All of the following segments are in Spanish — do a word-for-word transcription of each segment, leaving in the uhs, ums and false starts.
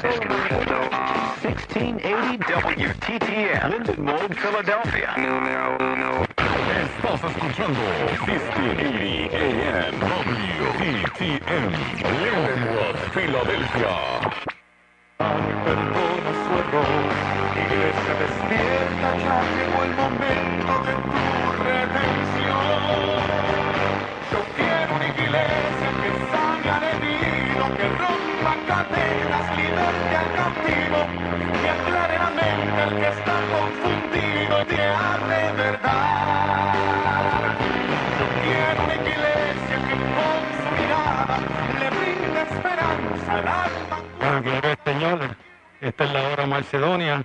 sixteen eighty W T T M, Linden Mold, Philadelphia. Estás escuchando sixteen eighty A M W T T M, Lindenwood, Filadelfia. Ay, perdona su error, iglesia despierta, ya llegó el momento de tu redención. Yo quiero una iglesia que sane al herido, que rompa cadenas, liberte al cautivo, que aclare la mente al que está confundido y te hable verdad. Yo quiero una iglesia que con su mirada le brinde esperanza al alma. Bueno, gloria al Señor. Esta es la hora Macedonia.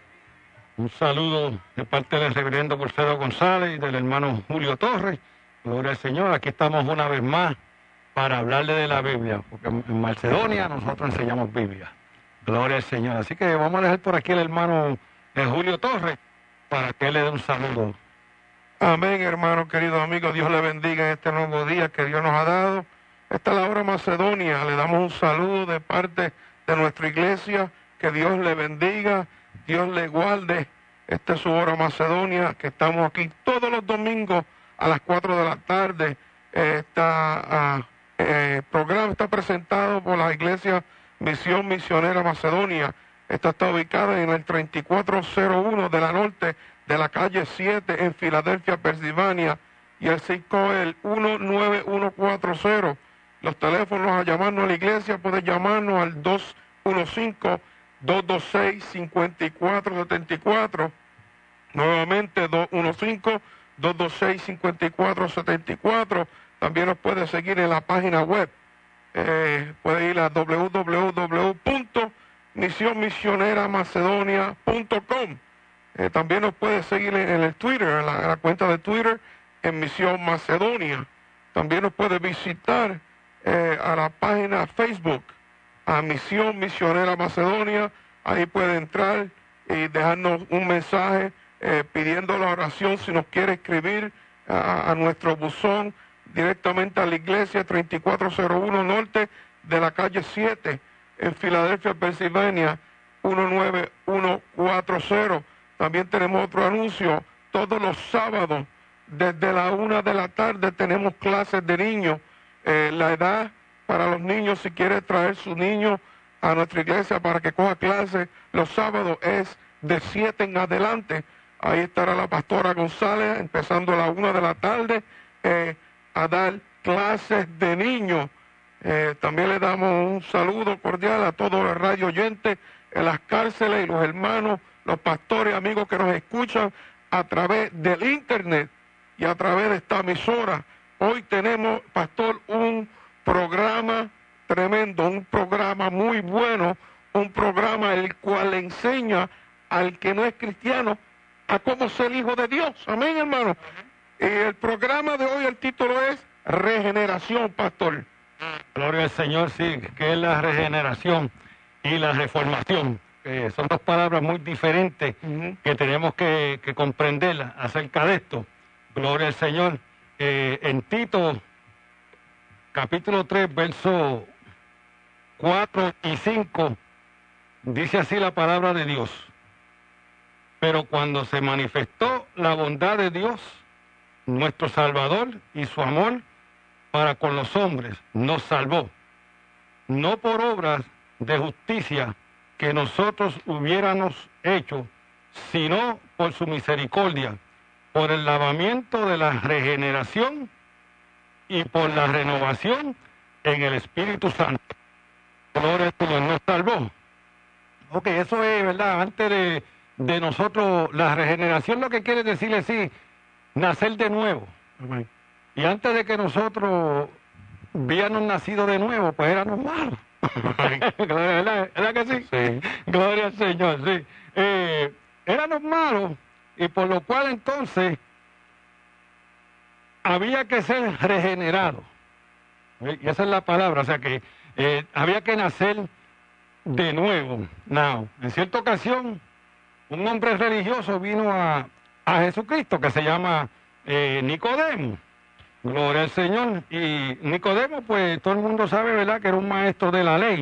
Un saludo de parte del reverendo Corcedo González y del hermano Julio Torres. Gloria al Señor. Aquí estamos una vez más para hablarle de la Biblia, porque en Macedonia nosotros enseñamos Biblia. Gloria al Señor. Así que vamos a dejar por aquí al hermano eh, Julio Torres para que le dé un saludo. Amén, hermano, queridos amigos. Dios le bendiga en este nuevo día que Dios nos ha dado. Esta es la hora Macedonia. Le damos un saludo de parte de nuestra iglesia. Que Dios le bendiga, Dios le guarde. Esta es su hora Macedonia, que estamos aquí todos los domingos a las cuatro de la tarde. Este uh, eh, programa está presentado por la iglesia Misión Misionera Macedonia. Esta está ubicada en el treinta y cuatro cero uno de la norte de la calle siete en Filadelfia, Pensilvania. Y el cinco es el uno nueve uno cuatro cero. Los teléfonos a llamarnos a la iglesia, pueden llamarnos al dos uno cinco, dos dos seis, cinco cuatro siete cuatro. Nuevamente dos uno cinco, dos dos seis, cinco cuatro siete cuatro. También nos puede seguir en la página web. Eh, puede ir a w w w punto misión misionera macedonia punto com. Eh, también nos puede seguir en, en el Twitter, en la, en la cuenta de Twitter, en Misión Macedonia. También nos puede visitar eh, a la página Facebook, a Misión Misionera Macedonia. Ahí puede entrar y dejarnos un mensaje eh, pidiendo la oración. Si nos quiere escribir a, a nuestro buzón directamente a la iglesia, treinta y cuatro cero uno norte de la calle siete en Filadelfia, Pensilvania, uno nueve uno cuatro cero. También tenemos otro anuncio. Todos los sábados desde la una de la tarde tenemos clases de niños. Eh, la edad para los niños, si quiere traer su niño a nuestra iglesia para que coja clases, los sábados es de siete en adelante. Ahí estará la pastora González empezando a la una de la tarde eh, a dar clases de niños. Eh, también le damos un saludo cordial a todos los radio oyentes en las cárceles y los hermanos, los pastores, amigos que nos escuchan a través del internet y a través de esta emisora. Hoy tenemos, pastor, un programa tremendo, un programa muy bueno, un programa el cual le enseña al que no es cristiano a cómo ser hijo de Dios. Amén, hermano. Y el programa de hoy, el título es Regeneración, pastor. Gloria al Señor, sí, que es la regeneración y la reformación. Eh, son dos palabras muy diferentes uh-huh. que tenemos que, que comprender acerca de esto. Gloria al Señor. Eh, en Tito, capítulo tres, versos cuatro y cinco, dice así la palabra de Dios. Pero cuando se manifestó la bondad de Dios, nuestro Salvador, y su amor para con los hombres, nos salvó, no por obras de justicia que nosotros hubiéramos hecho, sino por su misericordia, por el lavamiento de la regeneración y por la renovación en el Espíritu Santo. Gloria al Señor, nos salvó. Ok, eso es, ¿verdad? Antes de, de nosotros, la regeneración lo que quiere decir es sí, nacer de nuevo. Amén. Y antes de que nosotros hubiéramos nacido de nuevo, pues éramos malos. ¿Verdad? ¿Verdad que sí? Sí. Gloria al Señor, sí. Eh, éramos malos, y por lo cual entonces había que ser regenerado. Y esa es la palabra, o sea que eh, había que nacer de nuevo. Now, en cierta ocasión, un hombre religioso vino a, a Jesucristo que se llama eh, Nicodemo. Gloria al Señor. Y Nicodemo, pues todo el mundo sabe, ¿verdad?, que era un maestro de la ley.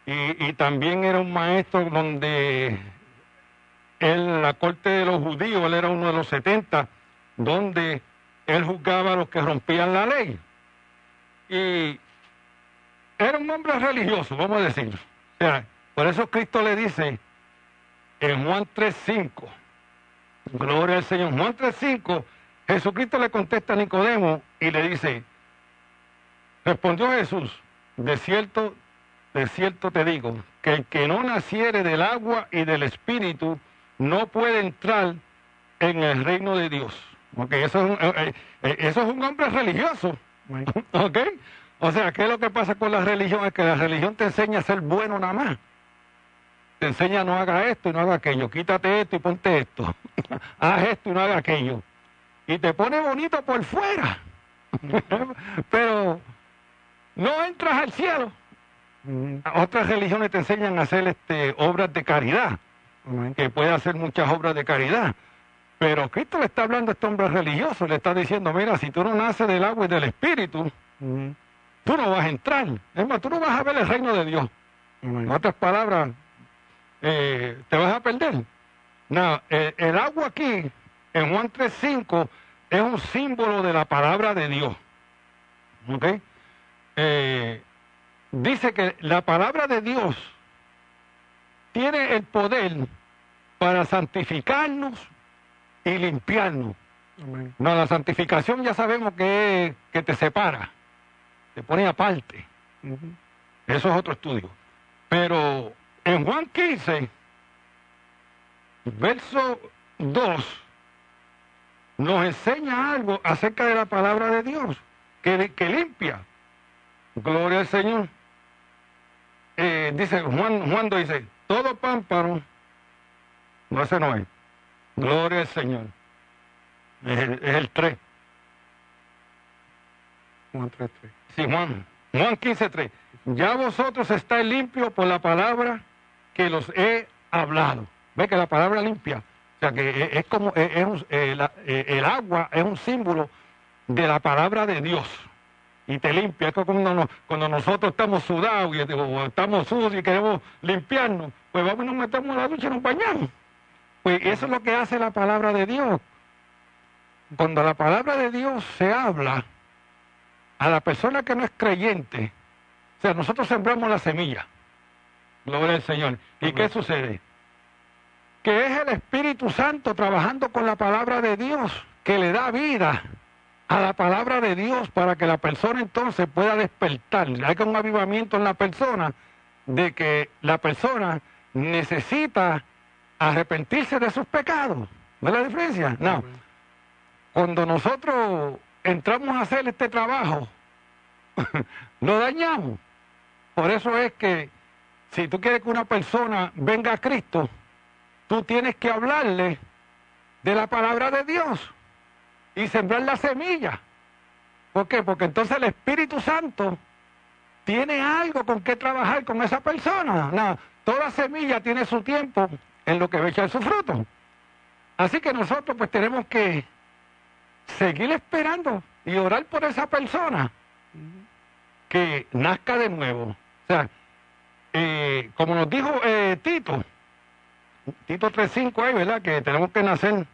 y, y también era un maestro donde en la corte de los judíos, él era uno de los setenta, donde él juzgaba a los que rompían la ley. Y era un hombre religioso, vamos a decir. O sea, por eso Cristo le dice en Juan tres cinco, gloria al Señor, Juan tres cinco, Jesucristo le contesta a Nicodemo y le dice, respondió Jesús, de cierto, de cierto te digo, que el que no naciere del agua y del Espíritu no puede entrar en el reino de Dios. Okay, eso, es un, eh, eh, eso es un hombre religioso. ¿Ok? O sea, ¿qué es lo que pasa con la religión? Es que la religión te enseña a ser bueno nada más. Te enseña no haga esto y no haga aquello. Quítate esto y ponte esto. Haz esto y no haga aquello. Y te pone bonito por fuera. Pero no entras al cielo. Otras religiones te enseñan a hacer este, obras de caridad. Que puede hacer muchas obras de caridad. Pero Cristo le está hablando a este hombre religioso, le está diciendo, mira, si tú no naces del agua y del Espíritu, uh-huh. tú no vas a entrar. Es más, tú no vas a ver el reino de Dios. Uh-huh. En otras palabras, eh, te vas a perder. No, eh, el agua aquí, en Juan tres cinco, es un símbolo de la palabra de Dios. ¿Ok? Eh, dice que la palabra de Dios tiene el poder para santificarnos y limpiarnos. Amén. No, la santificación ya sabemos que es que te separa, te pone aparte. Uh-huh. Eso es otro estudio. Pero en Juan quince, verso dos, nos enseña algo acerca de la palabra de Dios, que, que limpia. Gloria al Señor. Eh, dice Juan, Juan dice, todo pámpano, no, ese no es. Gloria al Señor. Es el, es el tres. Juan tres, tres. Sí, Juan. Juan quince, tres. Ya vosotros estáis limpios por la palabra que los he hablado. ¿Ve que la palabra limpia? O sea, que es, es como, es, es un, eh, la, eh, el agua es un símbolo de la palabra de Dios. Y te limpia. Es como cuando, nos, cuando nosotros estamos sudados y, o estamos sucios y queremos limpiarnos, pues vamos y nos metemos en la ducha y nos bañamos. Pues eso es lo que hace la palabra de Dios. Cuando la palabra de Dios se habla a la persona que no es creyente, o sea, nosotros sembramos la semilla, gloria al Señor. ¿Y qué sucede? Que es el Espíritu Santo trabajando con la palabra de Dios, que le da vida a la palabra de Dios para que la persona entonces pueda despertar. Hay un avivamiento en la persona de que la persona necesita arrepentirse de sus pecados. ¿Ves la diferencia? No. Cuando nosotros entramos a hacer este trabajo, lo dañamos. Por eso es que si tú quieres que una persona venga a Cristo, tú tienes que hablarle de la palabra de Dios y sembrar la semilla. ¿Por qué? Porque entonces el Espíritu Santo tiene algo con que trabajar con esa persona. No, toda semilla tiene su tiempo en lo que va a echar su fruto. Así que nosotros pues tenemos que seguir esperando y orar por esa persona que nazca de nuevo. O sea, eh, como nos dijo eh, Tito, Tito tres cinco ahí, ¿verdad? Que tenemos que nacer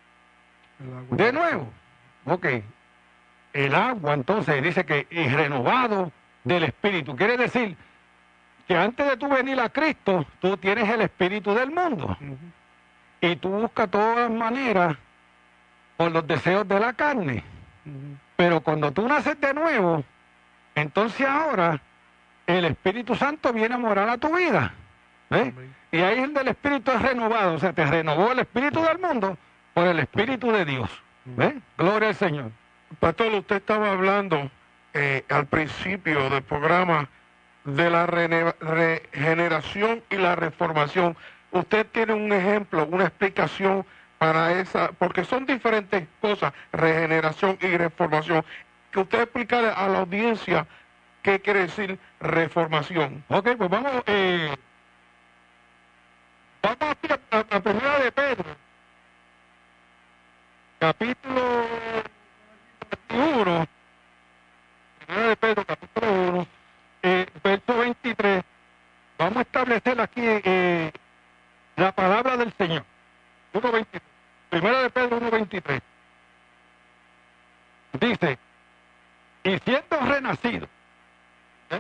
de nuevo. Ok. El agua entonces dice que es renovado del Espíritu. Quiere decir que antes de tú venir a Cristo, tú tienes el espíritu del mundo. Uh-huh. Y tú buscas todas las maneras por los deseos de la carne. Uh-huh. Pero cuando tú naces de nuevo, entonces ahora el Espíritu Santo viene a morar a tu vida. ¿Ves? Uh-huh. Y ahí es donde el espíritu es renovado. O sea, te renovó el espíritu del mundo por el espíritu de Dios. ¿Ves? Uh-huh. Gloria al Señor. Pastor, usted estaba hablando eh, al principio del programa de la rene- regeneración y la reformación. Usted tiene un ejemplo, una explicación para esa, porque son diferentes cosas, regeneración y reformación. Que usted explique a la audiencia qué quiere decir reformación. Ok, pues vamos, eh, vamos a, a, a primera de Pedro, capítulo uno, primera de Pedro, capítulo uno. Eh, verso veintitrés, vamos a establecer aquí eh, la palabra del Señor. uno veintitrés. Primera de Pedro uno veintitrés. Dice, y siendo renacido, ¿eh?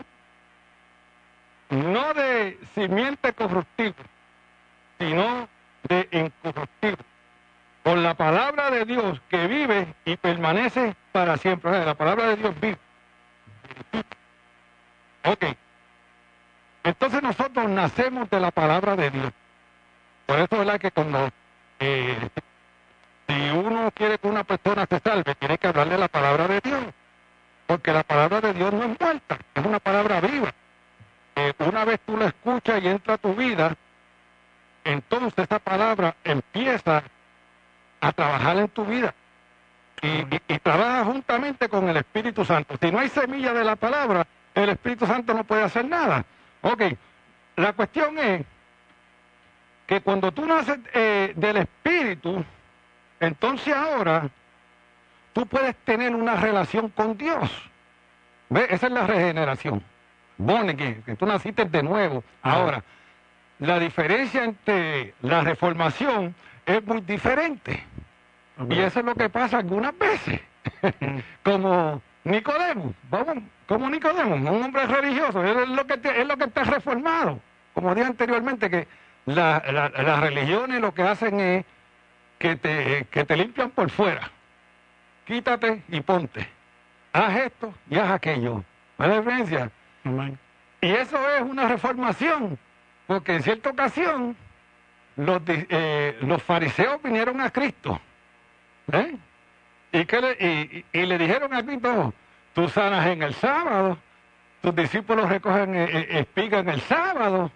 no de simiente corruptible, sino de incorruptible, por la palabra de Dios que vive y permanece para siempre. O sea, la palabra de Dios vive. Ok. Entonces nosotros nacemos de la palabra de Dios. Por eso es la que cuando eh, si uno quiere que una persona se salve, tiene que hablarle la palabra de Dios. Porque la palabra de Dios no es muerta, es una palabra viva. Eh, una vez tú la escuchas y entra a tu vida, entonces esa palabra empieza a trabajar en tu vida. Y, y, y trabaja juntamente con el Espíritu Santo. Si no hay semilla de la palabra, el Espíritu Santo no puede hacer nada. Ok, la cuestión es que cuando tú naces eh, del Espíritu, entonces ahora tú puedes tener una relación con Dios. ¿Ves? Esa es la regeneración. Born again, que tú naciste de nuevo. Ahora, la diferencia entre la reformación es muy diferente. Y eso es lo que pasa algunas veces. Como Nicodemo, vamos, como Nicodemo, un hombre religioso, es lo que te, es lo que está reformado. Como dije anteriormente, que la, la, las religiones lo que hacen es que te, que te limpian por fuera. Quítate y ponte. Haz esto y haz aquello. ¿Ves la diferencia? Y eso es una reformación, porque en cierta ocasión los, eh, los fariseos vinieron a Cristo. ¿Eh? Y, que le, y, y le dijeron a Cristo, tú sanas en el sábado, tus discípulos recogen espiga en el sábado.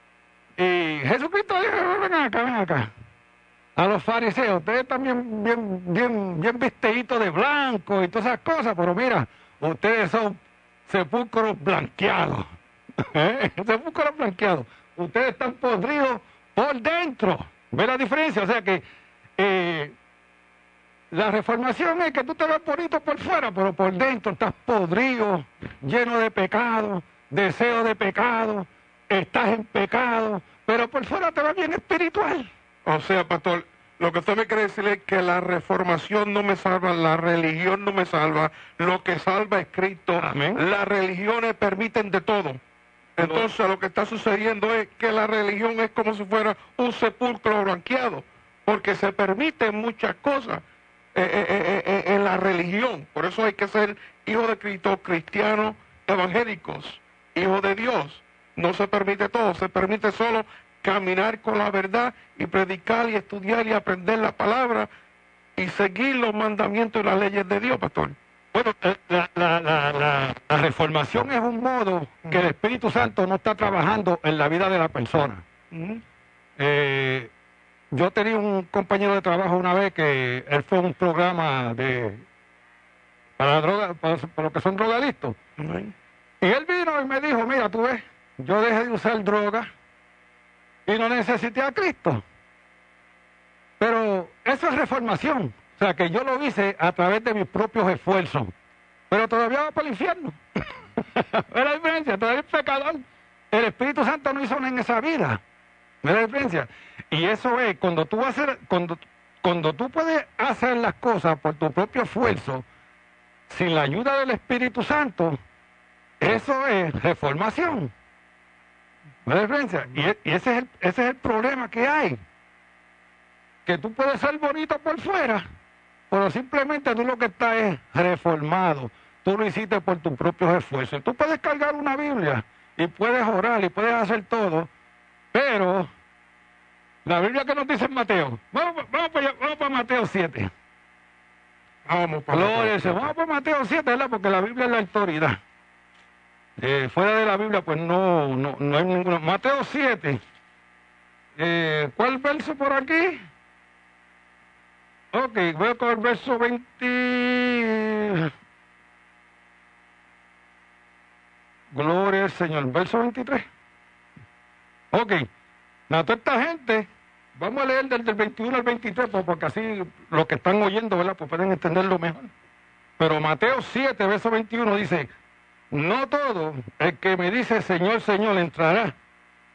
Y Jesucristo dijo, ven acá, ven acá. A los fariseos, ustedes están bien, bien, bien, bien vestiditos de blanco y todas esas cosas, pero mira, ustedes son sepulcros blanqueados. ¿Eh? Sepulcros blanqueados. Ustedes están podridos por dentro. ¿Ve la diferencia? O sea que eh, la reformación es que tú te ves bonito por fuera, pero por dentro estás podrido, lleno de pecado, deseo de pecado, estás en pecado, pero por fuera te ves bien espiritual. O sea, pastor, lo que usted me quiere decir es que la reformación no me salva, la religión no me salva, lo que salva es Cristo. Amén. Las religiones permiten de todo. Entonces lo que está sucediendo es que la religión es como si fuera un sepulcro blanqueado, porque se permiten muchas cosas eh, eh, eh, en la religión. Por eso hay que ser hijo de Cristo, cristianos, evangélicos, hijos de Dios. No se permite todo, se permite solo caminar con la verdad y predicar y estudiar y aprender la palabra y seguir los mandamientos y las leyes de Dios, pastor. Bueno, la, la, la, la, la reformación es un modo que el Espíritu Santo no está trabajando en la vida de la persona. Uh-huh. Eh, yo tenía un compañero de trabajo una vez que él fue a un programa de para, droga, para, para los que son drogadictos. Uh-huh. Y él vino y me dijo, mira, tú ves, yo dejé de usar droga y no necesité a Cristo. Pero eso es reformación. O sea, que yo lo hice a través de mis propios esfuerzos. Pero todavía va para el infierno. ¿Ves la diferencia? Todavía es pecador. El Espíritu Santo no hizo nada en esa vida. ¿Ves la diferencia? Y eso es, cuando tú, hacer, cuando, cuando tú puedes hacer las cosas por tu propio esfuerzo, sin la ayuda del Espíritu Santo, eso es reformación. ¿Ves la diferencia? Y, y ese, es el, ese es el problema que hay. Que tú puedes ser bonito por fuera, pero simplemente tú lo que estás es reformado. Tú lo hiciste por tus propios esfuerzos. Tú puedes cargar una Biblia y puedes orar y puedes hacer todo, pero la Biblia que nos dice en Mateo, vamos, vamos, para, allá, vamos para Mateo siete. Vamos para Gloria al Señor. Vamos para Mateo siete, ¿verdad? Porque la Biblia es la autoridad. Eh, fuera de la Biblia, pues no, no, no hay ninguno. Mateo siete. Eh, ¿Cuál verso por aquí? Ok, voy con el verso veinte. Gloria al Señor. Verso veintitrés. Ok. A toda esta gente, vamos a leer del, del veintiuno al veintitrés, pues, porque así los que están oyendo, ¿verdad? Pues pueden entenderlo mejor. Pero Mateo siete, verso veintiuno dice, no todo el que me dice Señor, Señor entrará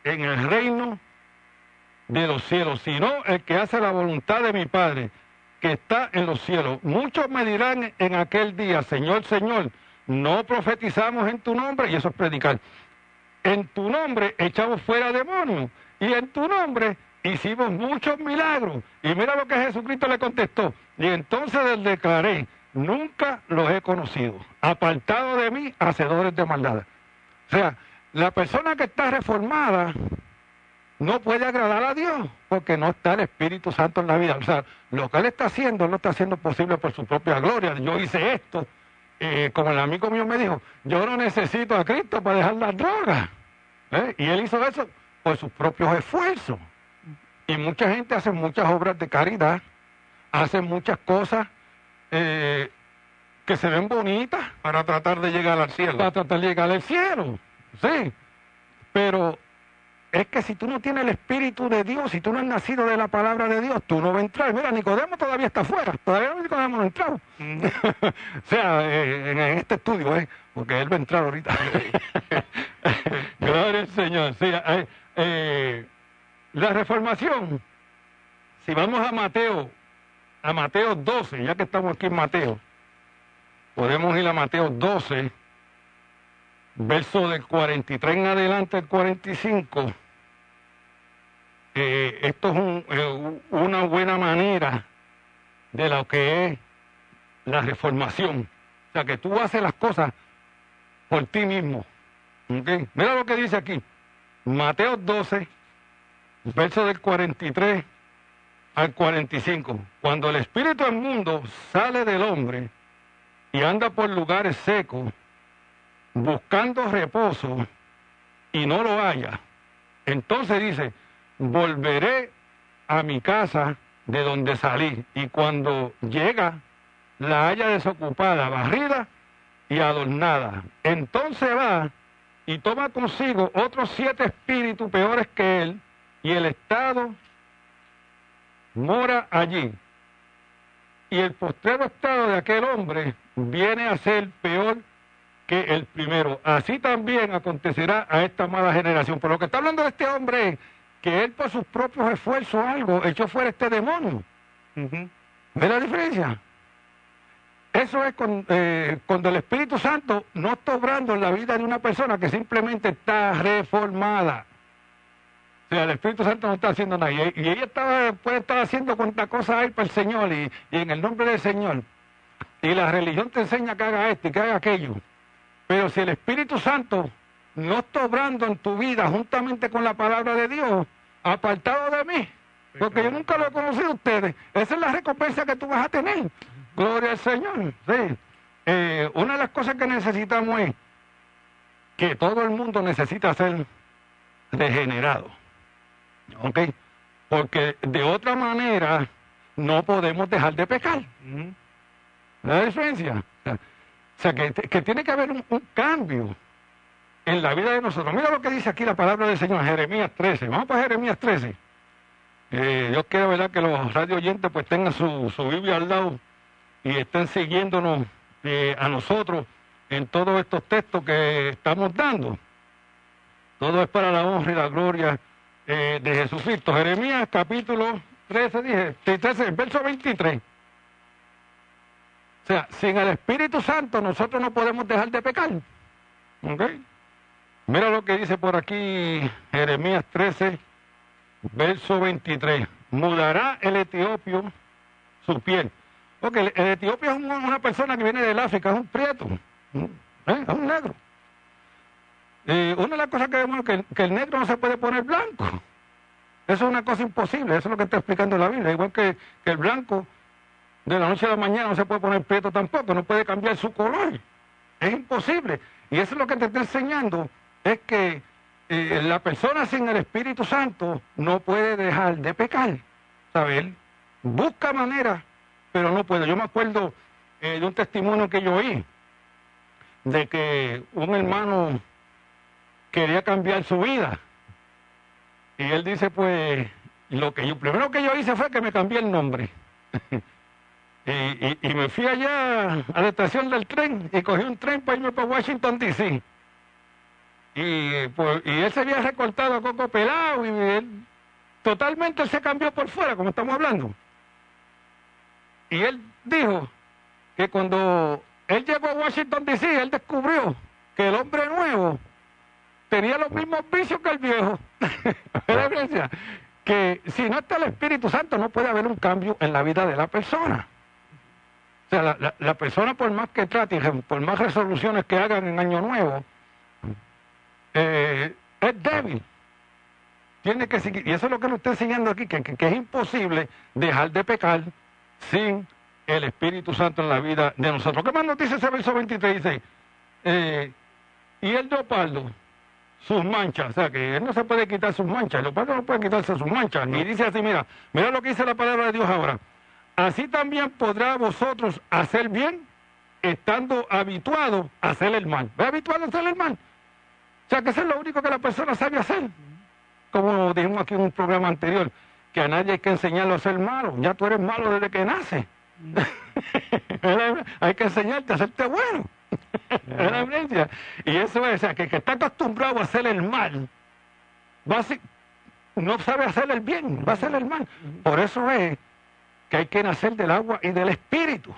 en el reino de los cielos, sino el que hace la voluntad de mi Padre, que está en los cielos. Muchos me dirán en aquel día, Señor, Señor, no profetizamos en tu nombre, y eso es predicar. En tu nombre echamos fuera demonios, y en tu nombre hicimos muchos milagros. Y mira lo que Jesucristo le contestó. Y entonces les declaré, nunca los he conocido. Apartado de mí, hacedores de maldad. O sea, la persona que está reformada no puede agradar a Dios porque no está el Espíritu Santo en la vida. O sea, lo que él está haciendo, él lo está haciendo posible por su propia gloria. Yo hice esto, eh, como el amigo mío me dijo, yo no necesito a Cristo para dejar las drogas. ¿Eh? Y él hizo eso por sus propios esfuerzos. Y mucha gente hace muchas obras de caridad, hace muchas cosas eh, que se ven bonitas. Para tratar de llegar al cielo. Para tratar de llegar al cielo, sí. Pero es que si tú no tienes el Espíritu de Dios, si tú no has nacido de la palabra de Dios, tú no vas a entrar. Mira, Nicodemo todavía está afuera, todavía Nicodemo no ha entrado. Mm. O sea, eh, en, en este estudio, eh, porque él va a entrar ahorita. Gloria al Señor. Sí, eh, eh, la reformación, si vamos a Mateo, a Mateo doce, ya que estamos aquí en Mateo, podemos ir a Mateo doce, verso del cuarenta y tres en adelante al cuarenta y cinco. Eh, esto es un, eh, una buena manera de lo que es la reformación. O sea, que tú haces las cosas por ti mismo. ¿Okay? Mira lo que dice aquí. Mateo doce, verso del cuarenta y tres al cuarenta y cinco. Cuando el espíritu inmundo sale del hombre y anda por lugares secos, buscando reposo, y no lo haya, entonces dice, volveré a mi casa de donde salí, y cuando llega, la haya desocupada, barrida y adornada. Entonces va y toma consigo otros siete espíritus peores que él, y el estado mora allí. Y el postrero estado de aquel hombre viene a ser peor que el primero. Así también acontecerá a esta mala generación. Pero lo que está hablando de este hombre es que él por sus propios esfuerzos algo echó fuera este demonio. Uh-huh. ¿Ve la diferencia? Eso es con, eh, cuando el Espíritu Santo no está obrando en la vida de una persona que simplemente está reformada. O sea, el Espíritu Santo no está haciendo nada. Y, y ella estaba, puede estar haciendo cuantas cosas hay para el Señor y, y en el nombre del Señor. Y la religión te enseña que haga esto y que haga aquello. Pero si el Espíritu Santo no está obrando en tu vida juntamente con la palabra de Dios, apartado de mí, porque yo nunca lo he conocido a ustedes, esa es la recompensa que tú vas a tener. Gloria al Señor. Sí. Eh, una de las cosas que necesitamos es que todo el mundo necesita ser regenerado. ¿Ok? Porque de otra manera no podemos dejar de pecar. ¿La diferencia? O sea, que, que tiene que haber un, un cambio en la vida de nosotros. Mira lo que dice aquí la palabra del Señor, Jeremías trece. Vamos para Jeremías trece. Eh, Dios quiere, ¿verdad?, que los radio oyentes pues tengan su, su Biblia al lado y estén siguiéndonos eh, a nosotros en todos estos textos que estamos dando. Todo es para la honra y la gloria eh, de Jesucristo. Jeremías capítulo trece, dije, trece, verso veintitrés. O sea, sin el Espíritu Santo nosotros no podemos dejar de pecar. ¿Ok? Mira lo que dice por aquí Jeremías trece, verso veintitrés. Mudará el etiopio su piel. Porque el, el etiopio es un, una persona que viene del África, es un prieto, ¿eh? Es un negro. Eh, una de las cosas que vemos es que, que el negro no se puede poner blanco. Eso es una cosa imposible, eso es lo que está explicando la Biblia. Igual que, que el blanco de la noche a la mañana no se puede poner prieto tampoco, no puede cambiar su color. Es imposible. Y eso es lo que te está enseñando, es que eh, la persona sin el Espíritu Santo no puede dejar de pecar. ¿Sabes? Busca manera, pero no puede. Yo me acuerdo eh, de un testimonio que yo oí, de que un hermano quería cambiar su vida. Y él dice, pues, lo que yo, primero que yo hice fue que me cambié el nombre. y, y, y me fui allá a la estación del tren y cogí un tren para irme para Washington, D C y, pues, y él se había recortado a coco pelado y él, totalmente él se cambió por fuera, como estamos hablando. Y él dijo que cuando él llegó a Washington D C, él descubrió que el hombre nuevo tenía los mismos vicios que el viejo. ¿La diferencia? Que si no está el Espíritu Santo no puede haber un cambio en la vida de la persona. O sea, la, la, la persona por más que trate, por más resoluciones que hagan en Año Nuevo, eh, es débil. Tiene que seguir, y eso es lo que nos está enseñando aquí, que, que, que es imposible dejar de pecar sin el Espíritu Santo en la vida de nosotros. ¿Qué más nos dice ese verso veintitrés? Dice, eh, y el leopardo, sus manchas, o sea que él no se puede quitar sus manchas, el leopardo no puede quitarse sus manchas. Y dice así, mira, mira lo que dice la palabra de Dios ahora. Así también podrá vosotros hacer bien, estando habituados a hacer el mal. ¿Ve habituado a hacer el mal? O sea que eso es lo único que la persona sabe hacer. Como dijimos aquí en un programa anterior, que a nadie hay que enseñarlo a ser malo. Ya tú eres malo desde que naces. Hay que enseñarte a hacerte bueno. Es la evidencia. Y eso es, o sea, que el que está acostumbrado a hacer el mal, va a ser, no sabe hacer el bien, va a hacer el mal. Por eso es que hay que nacer del agua y del Espíritu.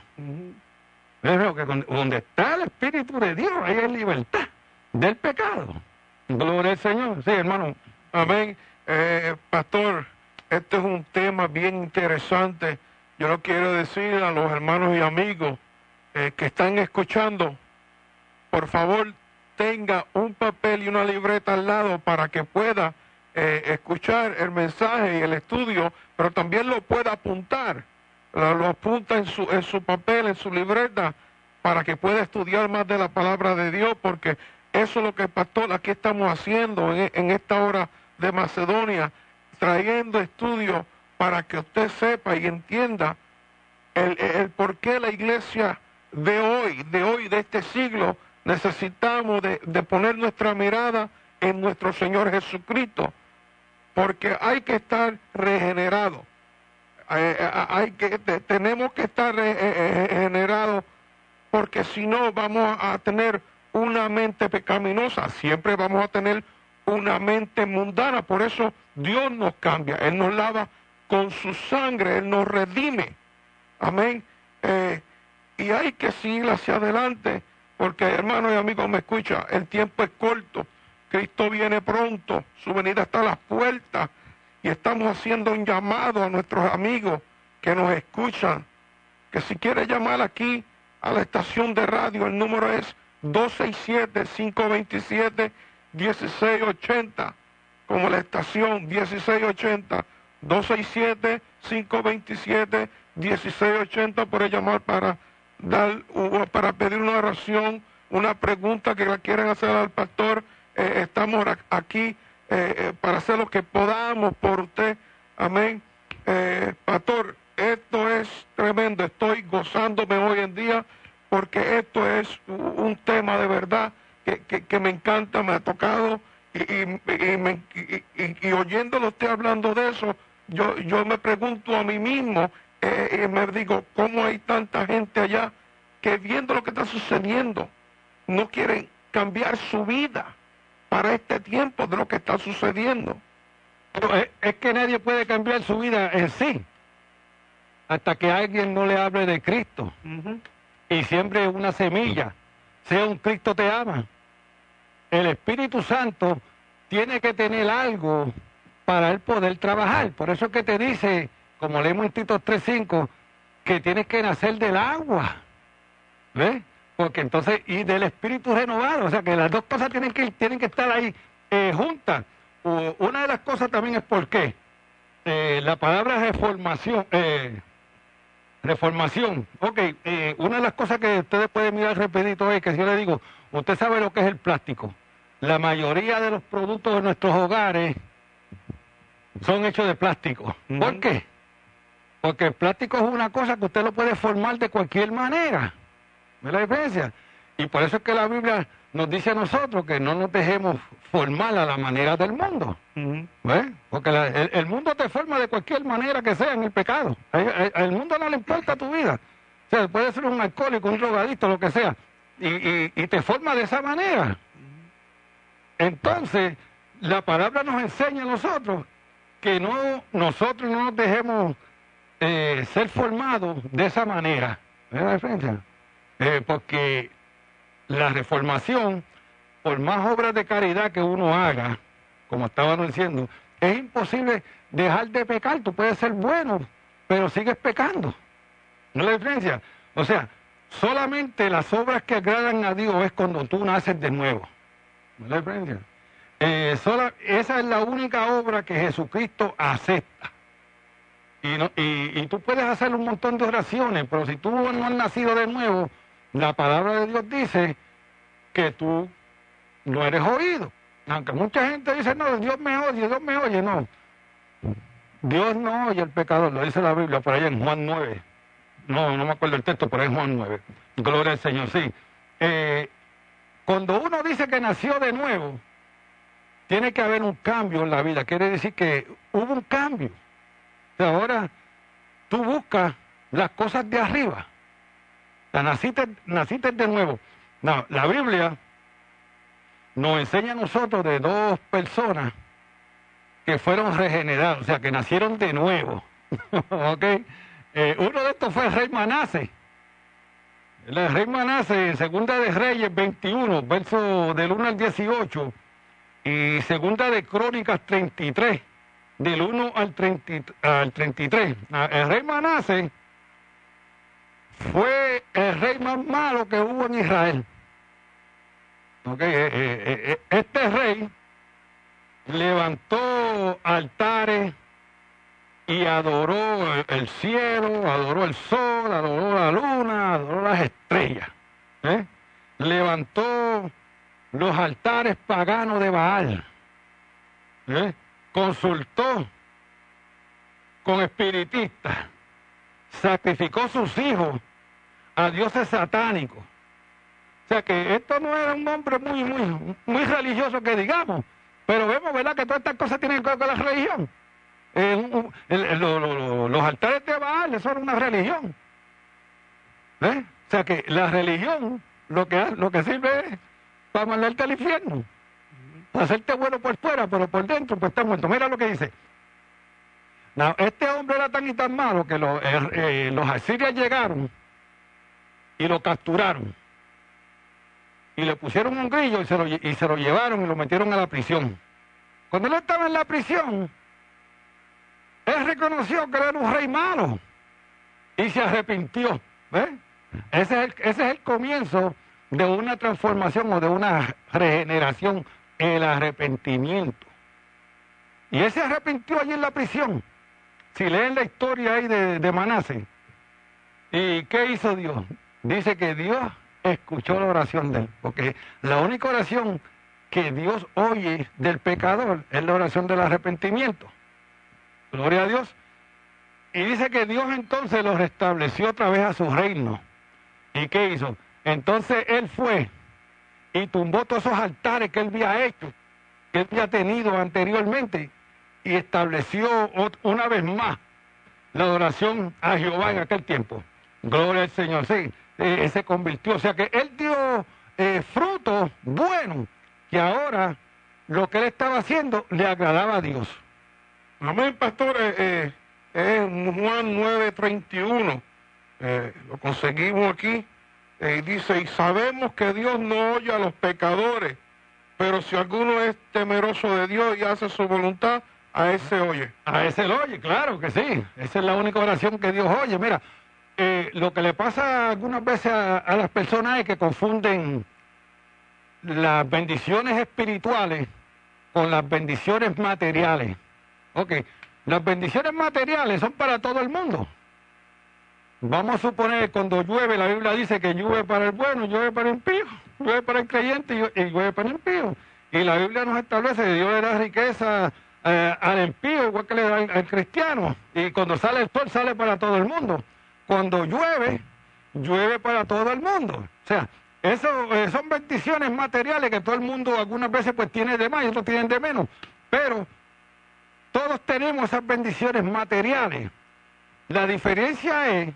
Pero que donde está el Espíritu de Dios, ahí hay libertad del pecado. Gloria al Señor. Sí, hermano. Amén. Eh, pastor, este es un tema bien interesante. Yo lo quiero decir a los hermanos y amigos eh, que están escuchando, por favor, tenga un papel y una libreta al lado para que pueda eh, escuchar el mensaje y el estudio, pero también lo pueda apuntar. Lo, lo apunta en su, en su papel, en su libreta, para que pueda estudiar más de la palabra de Dios, porque eso es lo que, pastor, aquí estamos haciendo en, en esta hora de Macedonia, trayendo estudios para que usted sepa y entienda el, el por qué la iglesia de hoy, de hoy, de este siglo, necesitamos de, de poner nuestra mirada en nuestro Señor Jesucristo, porque hay que estar regenerado, eh, hay que, te, tenemos que estar regenerados, porque si no vamos a tener una mente pecaminosa, siempre vamos a tener una mente mundana. Por eso Dios nos cambia, Él nos lava con su sangre, Él nos redime. Amén. Eh, y hay que seguir hacia adelante, porque hermanos y amigos, me escucha, el tiempo es corto, Cristo viene pronto, su venida está a las puertas, y estamos haciendo un llamado a nuestros amigos que nos escuchan, que si quiere llamar aquí a la estación de radio, el número es dos seis siete, cinco dos siete, uno seis ocho cero, como la estación dieciséis ochenta, dos seis siete, cinco dos siete, uno seis ocho cero, puede llamar para dar para pedir una oración, una pregunta que la quieran hacer al pastor. Eh, estamos aquí eh, eh, para hacer lo que podamos por usted. Amén. Eh, pastor, esto es tremendo, estoy gozándome hoy en día, porque esto es un tema de verdad que, que, que me encanta, me ha tocado, y, y, y, me, y, y, y oyéndolo usted hablando de eso, yo, yo me pregunto a mí mismo, eh, y me digo, ¿cómo hay tanta gente allá que viendo lo que está sucediendo, no quieren cambiar su vida para este tiempo de lo que está sucediendo? Pero es, es que nadie puede cambiar su vida en sí, hasta que alguien no le hable de Cristo. Uh-huh. Y siembre una semilla, sea un Cristo te ama. El Espíritu Santo tiene que tener algo para él poder trabajar. Por eso es que te dice, como leemos en Tito tres cinco, que tienes que nacer del agua. ¿Ves? Porque entonces, y del Espíritu renovado, o sea que las dos cosas tienen que, tienen que estar ahí eh, juntas. O, una de las cosas también es por qué. Eh, la palabra reformación, eh, reformación, ok, eh, una de las cosas que ustedes pueden mirar rapidito es que si yo le digo, usted sabe lo que es el plástico. La mayoría de los productos de nuestros hogares son hechos de plástico. Uh-huh. ¿Por qué? Porque el plástico es una cosa que usted lo puede formar de cualquier manera. ¿Ves la diferencia? Y por eso es que la Biblia nos dice a nosotros que no nos dejemos formar a la manera del mundo. Uh-huh. ¿Ves? Porque la, el, el mundo te forma de cualquier manera que sea en el pecado. Al mundo no le importa tu vida. O sea, puede ser un alcohólico, un drogadicto, lo que sea. Y, y, y te forma de esa manera. entonces, la palabra nos enseña a nosotros que no nosotros no nos dejemos eh, ser formados de esa manera. ¿Ves la diferencia? Eh, porque la reformación, por más obras de caridad que uno haga, como estábamos diciendo, es imposible dejar de pecar. Tú puedes ser bueno, pero sigues pecando. ¿No es la diferencia? O sea, solamente las obras que agradan a Dios es cuando tú naces de nuevo. ¿No es la diferencia? Eh, sola, esa es la única obra que Jesucristo acepta. Y, no, y, y tú puedes hacer un montón de oraciones, pero si tú no has nacido de nuevo, la palabra de Dios dice que tú no eres oído. Aunque mucha gente dice, no, Dios me oye, Dios me oye, no. Dios no oye al pecador, lo dice la Biblia por allá en Juan nueve. No, no me acuerdo el texto, pero es Juan nueve. Gloria al Señor, sí. Eh, cuando uno dice que nació de nuevo, tiene que haber un cambio en la vida. Quiere decir que hubo un cambio. O sea, ahora tú buscas las cosas de arriba. O sea, naciste, naciste de nuevo. No, la Biblia nos enseña a nosotros de dos personas que fueron regenerados, o sea, que nacieron de nuevo. ¿Ok? Eh, uno de estos fue el rey Manase. El rey Manase, en Segunda de Reyes veintiuno, verso del uno al dieciocho, y Segunda de Crónicas treinta y tres, del uno al, treinta, al treinta y tres. El rey Manase fue el rey más malo que hubo en Israel. Okay, eh, eh, eh, este rey levantó altares y adoró el, el cielo, adoró el sol, adoró la luna, adoró las estrellas. ¿eh? Levantó los altares paganos de Baal. ¿eh? Consultó con espiritistas. Sacrificó sus hijos a dioses satánicos. O sea que esto no era un hombre muy, muy, muy religioso que digamos, pero vemos, ¿verdad?, que todas estas cosas tienen que ver con la religión. Eh, el, el, lo, lo, lo, los altares de Baal, eso era una religión. ¿Eh? O sea que la religión lo que, lo que sirve es para mandarte al infierno, para hacerte bueno por fuera, pero por dentro pues está muerto. Mira lo que dice. No, este hombre era tan y tan malo que lo, eh, eh, los asirios llegaron y lo capturaron. Y le pusieron un grillo y se, lo, y se lo llevaron y lo metieron a la prisión. Cuando él estaba en la prisión, él reconoció que era un rey malo y se arrepintió. ¿Ves? Ese es, el, ese es el comienzo de una transformación o de una regeneración, el arrepentimiento. Y él se arrepintió allí en la prisión. Si leen la historia ahí de, de Manase, ¿y qué hizo Dios? Dice que Dios escuchó la oración de él, porque la única oración que Dios oye del pecador es la oración del arrepentimiento. Gloria a Dios. Y dice que Dios entonces lo restableció otra vez a su reino. ¿Y qué hizo? Entonces él fue y tumbó todos esos altares que él había hecho, que él había tenido anteriormente, y estableció una vez más la adoración a Jehová en aquel tiempo. Gloria al Señor, sí. Eh, se convirtió, o sea que él dio eh, frutos buenos, que ahora lo que él estaba haciendo le agradaba a Dios. Amén, pastor. Eh, eh, es Juan nueve treinta y uno, eh, lo conseguimos aquí, eh, dice, y sabemos que Dios no oye a los pecadores, pero si alguno es temeroso de Dios y hace su voluntad, a ese oye. A ese lo oye, claro que sí. Esa es la única oración que Dios oye. Mira, Eh, lo que le pasa algunas veces a, a las personas es que confunden las bendiciones espirituales con las bendiciones materiales. Ok, las bendiciones materiales son para todo el mundo. Vamos a suponer que cuando llueve, la Biblia dice que llueve para el bueno, llueve para el impío, llueve para el creyente y, y llueve para el impío. Y la Biblia nos establece que Dios le da riqueza eh, al impío igual que le da al, al cristiano. Y cuando sale el sol, sale para todo el mundo. Cuando llueve, llueve para todo el mundo. O sea, eso eh, son bendiciones materiales que todo el mundo algunas veces pues tiene de más y otros tienen de menos. Pero todos tenemos esas bendiciones materiales. La diferencia es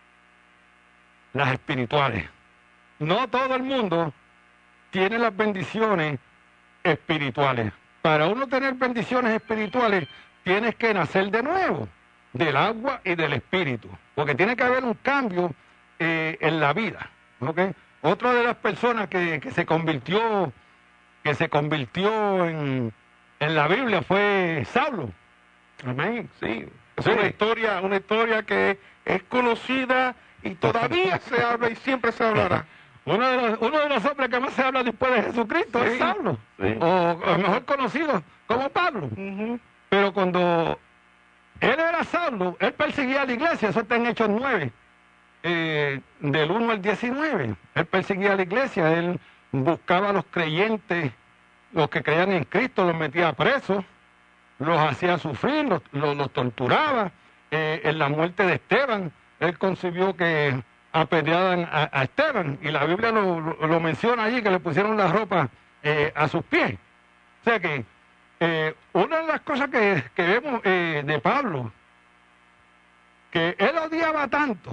las espirituales. No todo el mundo tiene las bendiciones espirituales. Para uno tener bendiciones espirituales, tienes que nacer de nuevo, del agua y del espíritu, porque tiene que haber un cambio eh, en la vida. ¿Okay? Otra de las personas que, que se convirtió, que se convirtió en, en la Biblia fue Saulo. Amén, sí. Es Sí. una historia, una historia que es conocida y todavía se habla y siempre se hablará. Uno de, los, uno de los hombres que más se habla después de Jesucristo Sí, es Saulo, sí. o, o mejor conocido como Pablo. Ujú. Pero cuando él era Saulo, él perseguía a la iglesia, eso está en Hechos nueve, eh, del uno al diecinueve. Él perseguía a la iglesia, él buscaba a los creyentes, los que creían en Cristo, los metía presos, los hacía sufrir, los, los, los torturaba. Eh, en la muerte de Esteban, él concibió que apedreaban a, a Esteban, y la Biblia lo, lo, lo menciona allí, que le pusieron la ropa eh, a sus pies. O sea que eh, una de las cosas que, que vemos eh, de Pablo, que él odiaba tanto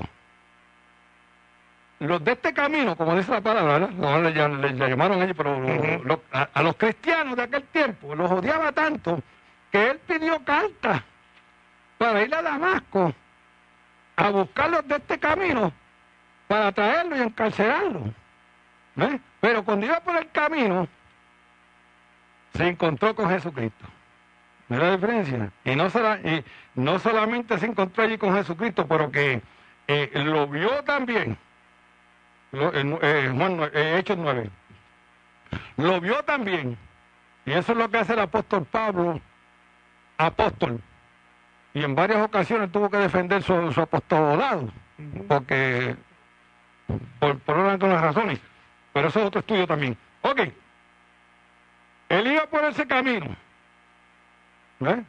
los de este camino, como dice la palabra, ¿verdad? No, le, le- le llamaron allí, pero lo- Ujú. lo- a, a los cristianos de aquel tiempo los odiaba tanto que él pidió cartas para ir a Damasco a buscarlos de este camino para traerlos y encarcelarlos. ¿Ves? Pero cuando iba por el camino se encontró con Jesucristo. ¿Ves la diferencia? Y no, sola- y no solamente se encontró allí con Jesucristo, pero que eh, lo vio también. Lo- en- eh, Juan nue- eh, Hechos nueve. Lo vio también. Y eso es lo que hace el apóstol Pablo, apóstol. Y en varias ocasiones tuvo que defender su, su apostolado, porque por, por una de las razones. Pero eso es otro estudio también. Ok. Él iba por ese camino. ¿Ves?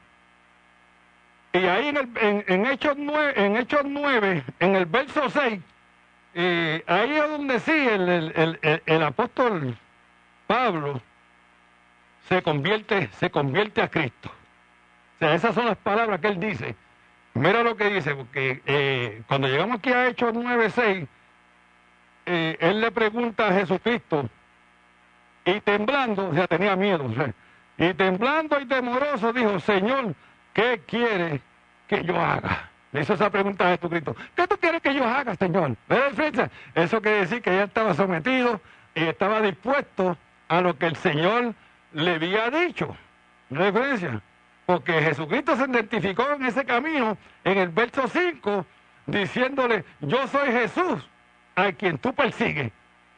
Y ahí en, el, en, en, Hechos nueve, en Hechos nueve, en el verso seis, eh, ahí es donde sí el, el, el, el- el apóstol Pablo se convierte, se convierte a Cristo. O sea, esas son las palabras que él dice. Mira lo que dice, porque eh, cuando llegamos aquí a Hechos nueve seis, eh, él le pregunta a Jesucristo, y temblando, o sea, tenía miedo, o sea, y temblando y temoroso dijo, Señor, ¿qué quieres que yo haga? Le hizo esa pregunta a Jesucristo. ¿Qué tú quieres que yo haga, Señor? ¿Ves la diferencia? Eso quiere decir que ella estaba sometido y estaba dispuesto a lo que el Señor le había dicho. ¿Ves la diferencia? Porque Jesucristo se identificó en ese camino, en el verso cinco, diciéndole, yo soy Jesús, a quien tú persigues.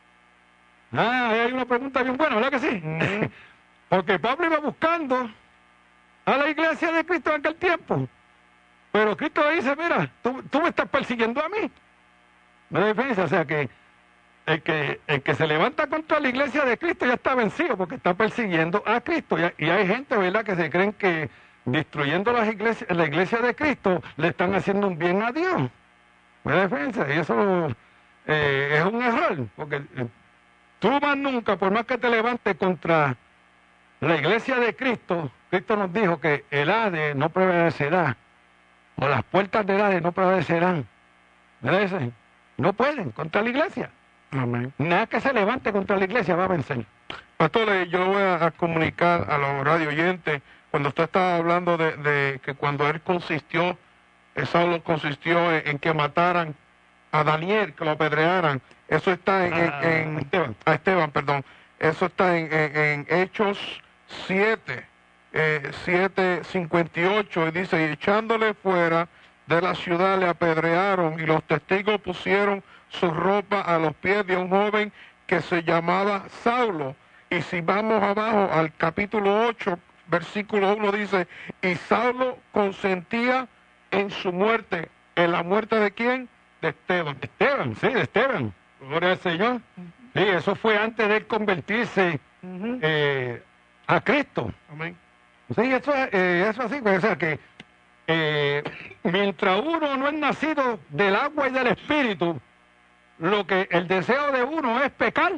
Ah, ahí hay una pregunta bien buena, ¿verdad que sí? Porque Pablo iba buscando a la iglesia de Cristo en aquel tiempo. Pero Cristo le dice, mira, tú, tú me estás persiguiendo a mí. ¿No hay diferencia? O sea que el, que el que se levanta contra la iglesia de Cristo ya está vencido porque está persiguiendo a Cristo. Y, hay- y hay gente, ¿verdad?, que se creen que destruyendo las iglesias, la iglesia de Cristo le están haciendo un bien a Dios. ¿No hay diferencia? Y eso eh, es un error. Porque eh, tú más nunca, por más que te levantes contra la iglesia de Cristo, Cristo nos dijo que el Hades no prevalecerá, o las puertas del Hades no prevalecerán. ¿Verdad ese? No pueden contra la iglesia. Amén. Nada que se levante contra la iglesia va a vencer. Pastor, eh, yo voy a, a comunicar a los radio oyentes, cuando usted estaba hablando de, de que cuando él consistió, eh, Saulo consistió en, en que mataran a Daniel, que lo apedrearan, eso está en, en- Ah, en- Esteban. a Esteban, perdón, eso está en, en- en Hechos siete, eh, siete cincuenta y ocho, y dice, y echándole fuera de la ciudad le apedrearon, y los testigos pusieron su ropa a los pies de un joven que se llamaba Saulo. Y si vamos abajo al capítulo ocho, versículo uno, dice, y Saulo consentía en su muerte. ¿En la muerte de quién? De Esteban. Esteban, sí, de Esteban. Gloria al Señor. Sí, eso fue antes de él convertirse Ujú. eh, a Cristo. Amén. Sí, eso es eh, eso así, pues, o sea que eh, mientras uno no es nacido del agua y del espíritu, lo que el deseo de uno es pecar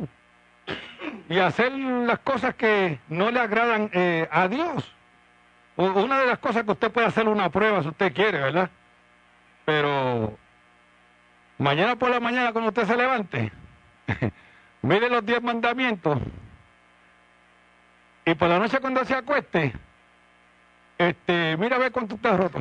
y hacer las cosas que no le agradan eh, a Dios. U- Una de las cosas que usted puede hacer una prueba si usted quiere, ¿verdad? Pero mañana por la mañana cuando usted se levante, mire los diez mandamientos Y por la noche cuando se acueste, este, mira a ver cuánto estás roto.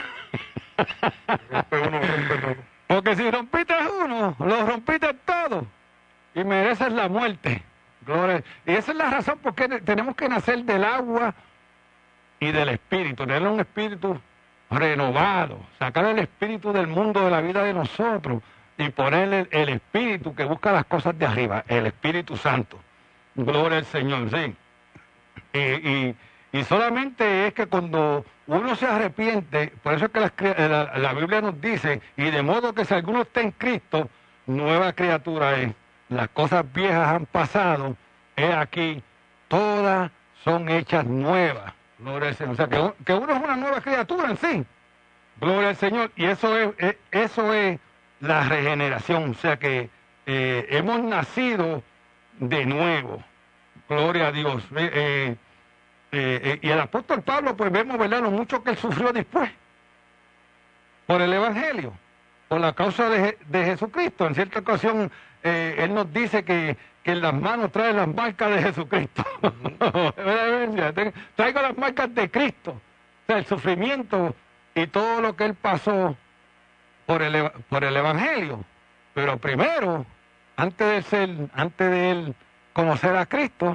Rompe uno, rompe todo. Porque si rompiste uno, lo rompiste todo. Y mereces la muerte. Gloria. Y esa es la razón por qué tenemos que nacer del agua y del espíritu. Tener un espíritu renovado. Sacar el espíritu del mundo de la vida de nosotros. Y poner el, el espíritu que busca las cosas de arriba. El Espíritu Santo. Gloria al Señor, sí. Y, y, y solamente es que cuando uno se arrepiente, por eso es que la, la, la Biblia nos dice, y de modo que si alguno está en Cristo, nueva criatura es. Las cosas viejas han pasado, he aquí, todas son hechas nuevas. Gloria al Señor. O sea, que, que uno es una nueva criatura en sí. Gloria al Señor. Y eso es, es eso es la regeneración. O sea que eh, hemos nacido de nuevo. Gloria a Dios. Eh, eh, eh, y el apóstol Pablo, pues vemos, ¿verdad?, lo mucho que él sufrió después por el Evangelio, por la causa de, de Jesucristo. En cierta ocasión, eh, él nos dice que, que en las manos trae las marcas de Jesucristo. Traigo las marcas de Cristo. O sea, el sufrimiento y todo lo que él pasó por el, por el Evangelio. Pero primero, antes de ser, antes de él conocer a Cristo,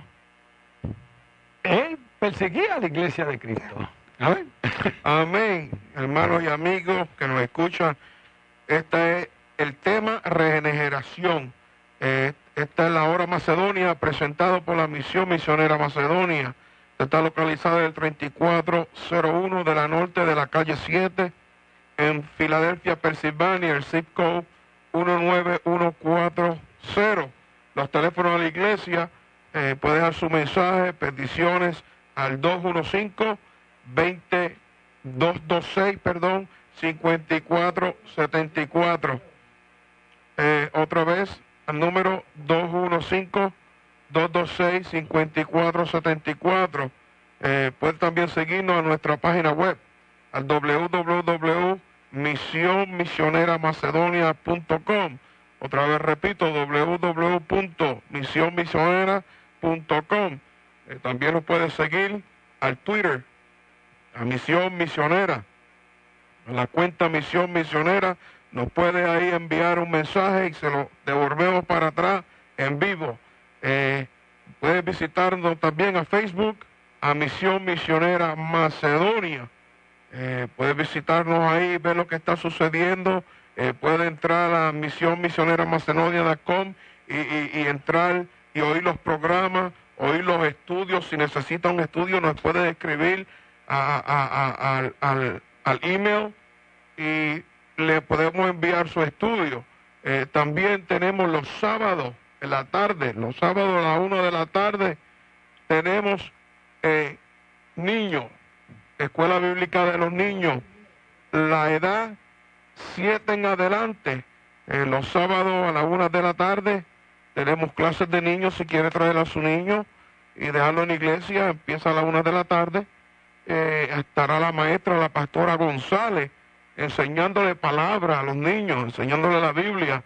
él perseguía a la iglesia de Cristo. Amén. Amén. Hermanos y amigos que nos escuchan, este es el tema regeneración. Eh, esta es la hora Macedonia, presentado por la Misión Misionera Macedonia. Está localizada en el treinta y cuatro cero uno de la norte de la calle siete, en Filadelfia, Pensilvania, el zip code uno nueve uno cuatro cero. Los teléfonos de la iglesia, eh, puede dejar su mensaje, peticiones al dos uno cinco, veinte, doscientos veintiséis, perdón, cincuenta y cuatro setenta y cuatro. Eh, otra vez, al número dos uno cinco, doscientos veintiséis, cincuenta y cuatro setenta y cuatro. Eh, puede también seguirnos en nuestra página web, al doble u doble u doble u punto misión misionera macedonia punto com. Otra vez repito, doble u doble u doble u punto misión misionera punto com. Eh, también nos puede seguir al Twitter, a Misión Misionera, a la cuenta Misión Misionera. Nos puede ahí enviar un mensaje y se lo devolvemos para atrás en vivo. Eh, puede visitarnos también a Facebook, a Misión Misionera Macedonia. Eh, puede visitarnos ahí, ver lo que está sucediendo. Eh, puede entrar a misión misionera macedonia punto com y, y, y entrar y oír los programas, oír los estudios. Si necesita un estudio, nos puede escribir a, a, a, al, al, al email y le podemos enviar su estudio. Eh, también tenemos los sábados en la tarde, los sábados a las una de la tarde, tenemos eh, niños, escuela bíblica de los niños, la edad siete en adelante. Eh, los sábados a las una de la tarde tenemos clases de niños. Si quiere traer a su niño y dejarlo en la iglesia, empieza a las una de la tarde. Eh, estará la maestra, la pastora González, enseñándole palabra a los niños, enseñándole la Biblia.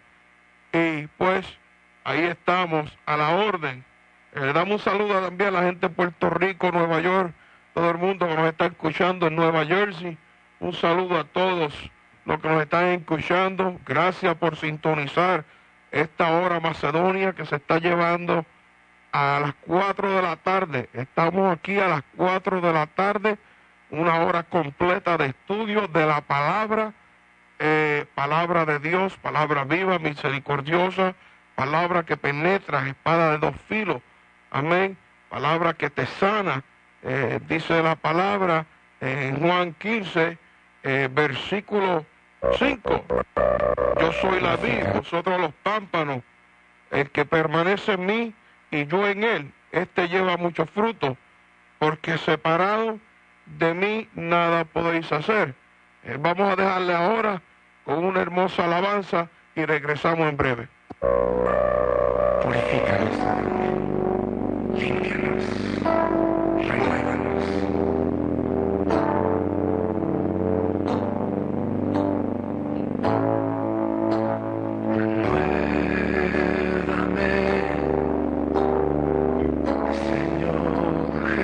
Y pues ahí estamos a la orden. Eh, le damos un saludo también a la gente de Puerto Rico, Nueva York, todo el mundo que nos está escuchando en Nueva Jersey. Un saludo a todos los que nos están escuchando. Gracias por sintonizar esta hora Macedonia que se está llevando a las cuatro de la tarde. Estamos aquí a las cuatro de la tarde, una hora completa de estudio de la palabra, eh, palabra de Dios, palabra viva, misericordiosa, palabra que penetra, espada de dos filos. Amén. Palabra que te sana. Eh, dice la palabra eh, en Juan quince, eh, versículo cinco. Yo soy la vid, vosotros los pámpanos. El que permanece en mí y yo en él, este lleva mucho fruto, porque separado de mí nada podéis hacer. Eh, vamos a dejarle ahora con una hermosa alabanza y regresamos en breve. Purifícanos, límpianos, renuévanos. Renuévame, Señor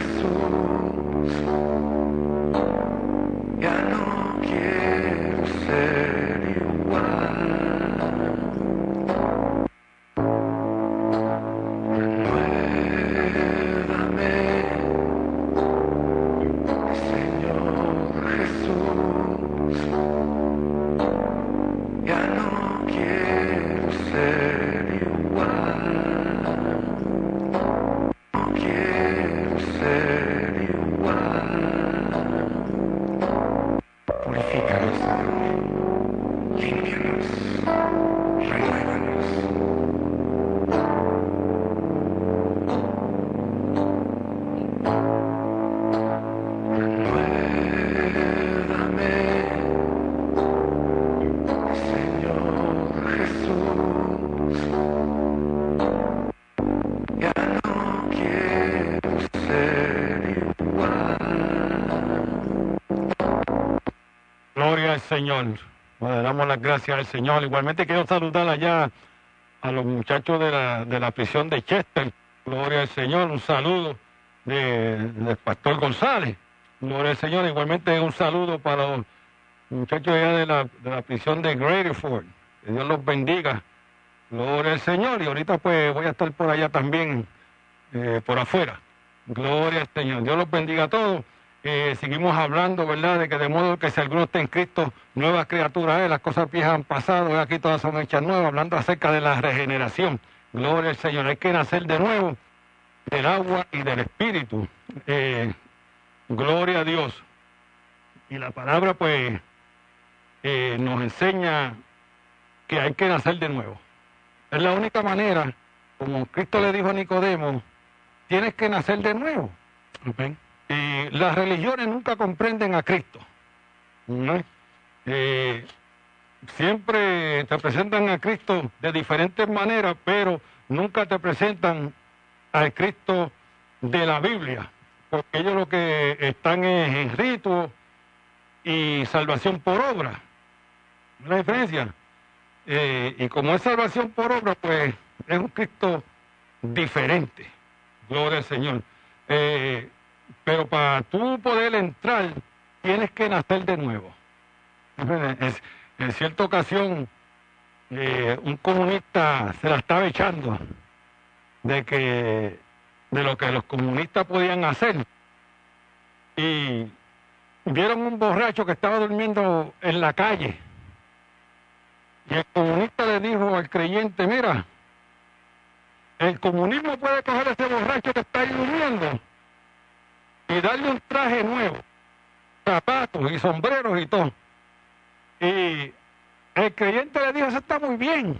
al Señor. Le damos las gracias al Señor. Igualmente quiero saludar allá a los muchachos de la, de la prisión de Chester. Gloria al Señor. Un saludo de, del pastor González. Gloria al Señor. Igualmente un saludo para los muchachos allá de la, de la prisión de Graterford. Que Dios los bendiga. Gloria al Señor. Y ahorita pues voy a estar por allá también, eh, por afuera. Gloria al Señor. Dios los bendiga a todos. Eh, seguimos hablando, ¿verdad?, de que de modo que si alguno está en Cristo, nueva criatura es, las cosas viejas han pasado, aquí todas son hechas nuevas, hablando acerca de la regeneración. Gloria al Señor. Hay que nacer de nuevo del agua y del Espíritu. Eh, gloria a Dios. Y la palabra, pues, eh, nos enseña que hay que nacer de nuevo. Es la única manera, como Cristo le dijo a Nicodemo, tienes que nacer de nuevo. Amén. Y las religiones nunca comprenden a Cristo, ¿no? Eh, siempre te presentan a Cristo de diferentes maneras, pero nunca te presentan al Cristo de la Biblia, porque ellos lo que están es en rito y salvación por obra. ¿La diferencia? Eh, y como es salvación por obra, pues es un Cristo diferente. Gloria al Señor. Eh, pero para tú poder entrar, tienes que nacer de nuevo. En, en cierta ocasión, eh, un comunista se la estaba echando de que de lo que los comunistas podían hacer. Y vieron un borracho que estaba durmiendo en la calle. Y el comunista le dijo al creyente, mira, el comunismo puede coger a ese borracho que está ahí durmiendo y darle un traje nuevo, zapatos y sombreros y todo. Y el creyente le dijo, eso está muy bien,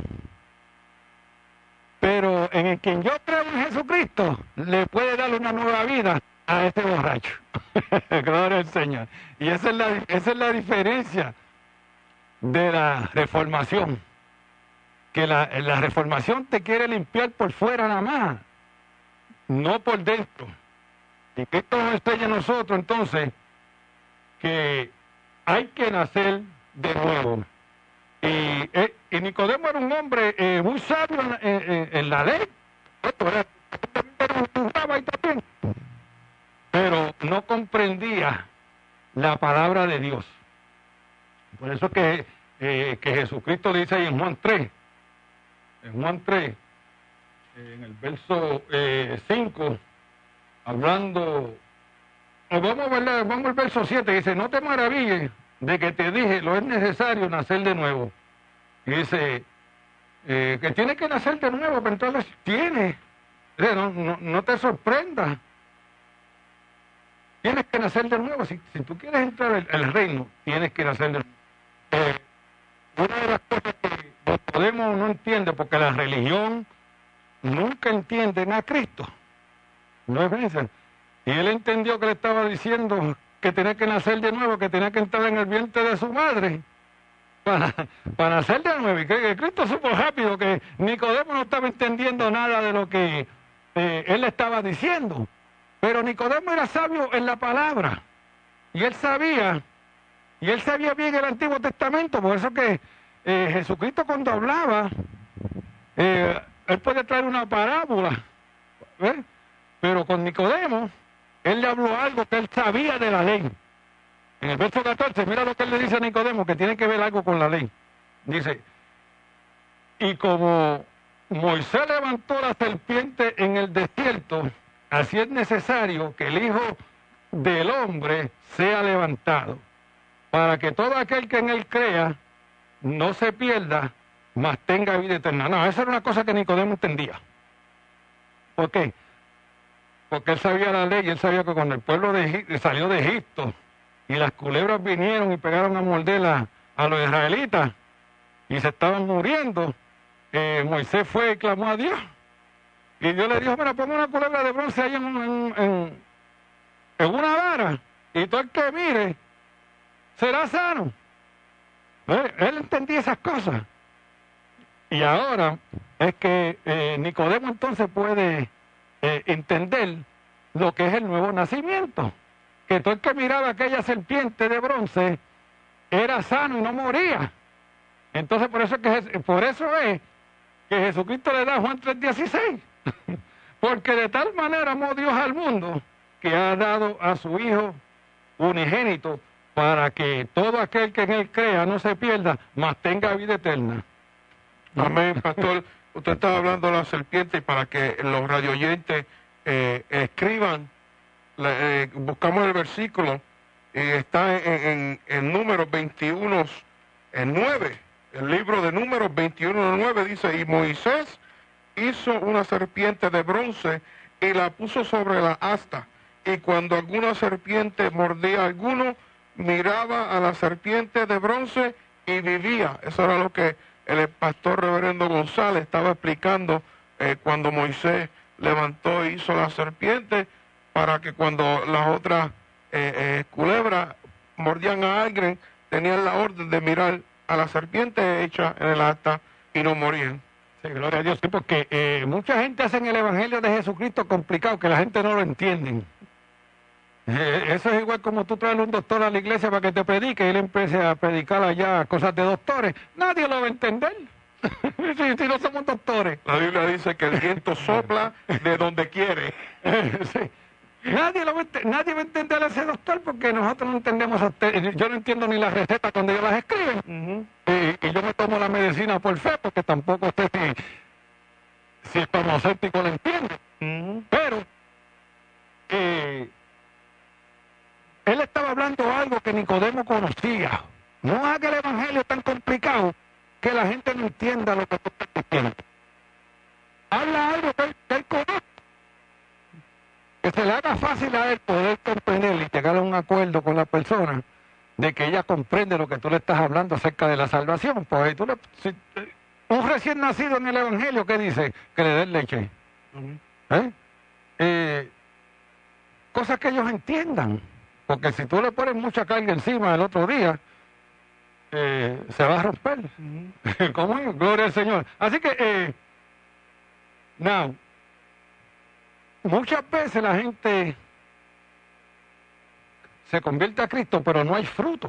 pero en el quien yo creo en Jesucristo, le puede dar una nueva vida a ese borracho. Gloria al Señor. Y esa es la, esa es la diferencia de la reformación. Que la, la reformación te quiere limpiar por fuera nada más, no por dentro. Y que esto nos enseña a nosotros entonces que hay que nacer de nuevo. Y, eh, y Nicodemo era un hombre eh, muy sabio en, en, en la ley, pero no comprendía la palabra de Dios. Por eso que, eh, que Jesucristo le dice ahí en Juan tres, en Juan tres, en el verso eh, cinco, hablando, vamos a, ver, vamos al verso siete, dice, no te maravilles de que te dije, lo es necesario nacer de nuevo. Y dice, eh, que tienes que nacer de nuevo, pero entonces tienes, no, no, no te sorprendas, tienes que nacer de nuevo. Si, si tú quieres entrar al, al reino, tienes que nacer de nuevo. Eh, una de las cosas que Podemos no entiende, porque la religión nunca entienden a Cristo. No es verdad. Y él entendió que le estaba diciendo que tenía que nacer de nuevo, que tenía que entrar en el vientre de su madre para, para nacer de nuevo. Y que, que Cristo supo rápido que Nicodemo no estaba entendiendo nada de lo que eh, él le estaba diciendo. Pero Nicodemo era sabio en la palabra. Y él sabía, y él sabía bien el Antiguo Testamento, por eso que eh, Jesucristo cuando hablaba, eh, él puede traer una parábola, ¿ves? Pero con Nicodemo, él le habló algo que él sabía de la ley. En el verso catorce, mira lo que él le dice a Nicodemo, que tiene que ver algo con la ley. Dice, y como Moisés levantó la serpiente en el desierto, así es necesario que el Hijo del Hombre sea levantado, para que todo aquel que en él crea no se pierda, mas tenga vida eterna. No, esa era una cosa que Nicodemo entendía. ¿Por qué? Porque él sabía la ley, y él sabía que cuando el pueblo de Egipto, salió de Egipto y las culebras vinieron y pegaron a morder a, a los israelitas y se estaban muriendo, eh, Moisés fue y clamó a Dios. Y Dios le dijo, mira, ponga una culebra de bronce ahí en, en, en, en una vara, y todo el que mire será sano. ¿Eh? Él entendía esas cosas. Y ahora es que eh, Nicodemo entonces puede eh, entender lo que es el nuevo nacimiento. Que todo el que miraba aquella serpiente de bronce era sano y no moría. Entonces por eso, es que, por eso es que Jesucristo le da a Juan tres dieciséis. Porque de tal manera amó Dios al mundo que ha dado a su Hijo unigénito para que todo aquel que en él crea no se pierda, mas tenga vida eterna. Amén, pastor. Usted estaba hablando de la serpiente y para que los radioyentes eh, escriban, le, eh, buscamos el versículo y está en, en, en Números veintiuno, en nueve. El libro de Números veintiuno, nueve dice, y Moisés hizo una serpiente de bronce y la puso sobre la asta. Y cuando alguna serpiente mordía a alguno, miraba a la serpiente de bronce y vivía. Eso era lo que el pastor reverendo González estaba explicando eh, cuando Moisés levantó e hizo la serpiente, para que cuando las otras eh, eh, culebras mordían a alguien, tenían la orden de mirar a la serpiente hecha en el asta y no morían. Sí, gloria a Dios, sí, porque eh, mucha gente hace en el Evangelio de Jesucristo complicado, que la gente no lo entiende. Eh, eso es igual como tú traes a un doctor a la iglesia para que te predique y él empiece a predicar allá cosas de doctores. Nadie lo va a entender. si, si no somos doctores. La Biblia dice que el viento sopla de donde quiere. sí. Nadie, lo va a, nadie va a entender a ese doctor porque nosotros no entendemos. A usted. Yo no entiendo ni las recetas cuando ellos las escriben. Uh-huh. y, y yo me tomo la medicina por fe porque tampoco sé si, si el farmacéutico lo entiende. Uh-huh. Pero eh, él estaba hablando algo que Nicodemo conocía. No haga el evangelio tan complicado que la gente no entienda lo que tú estás diciendo. Habla algo que él, que él conoce. Que se le haga fácil a él poder comprender y llegar a un acuerdo con la persona de que ella comprende lo que tú le estás hablando acerca de la salvación. Pues tú le, si, un recién nacido en el evangelio, ¿qué dice? Que le den leche. ¿Eh? Eh, cosas que ellos entiendan. Porque si tú le pones mucha carga encima el otro día, eh, se va a romper. Uh-huh. ¿Cómo es? Gloria al Señor. Así que, eh, now, muchas veces la gente se convierte a Cristo, pero no hay fruto.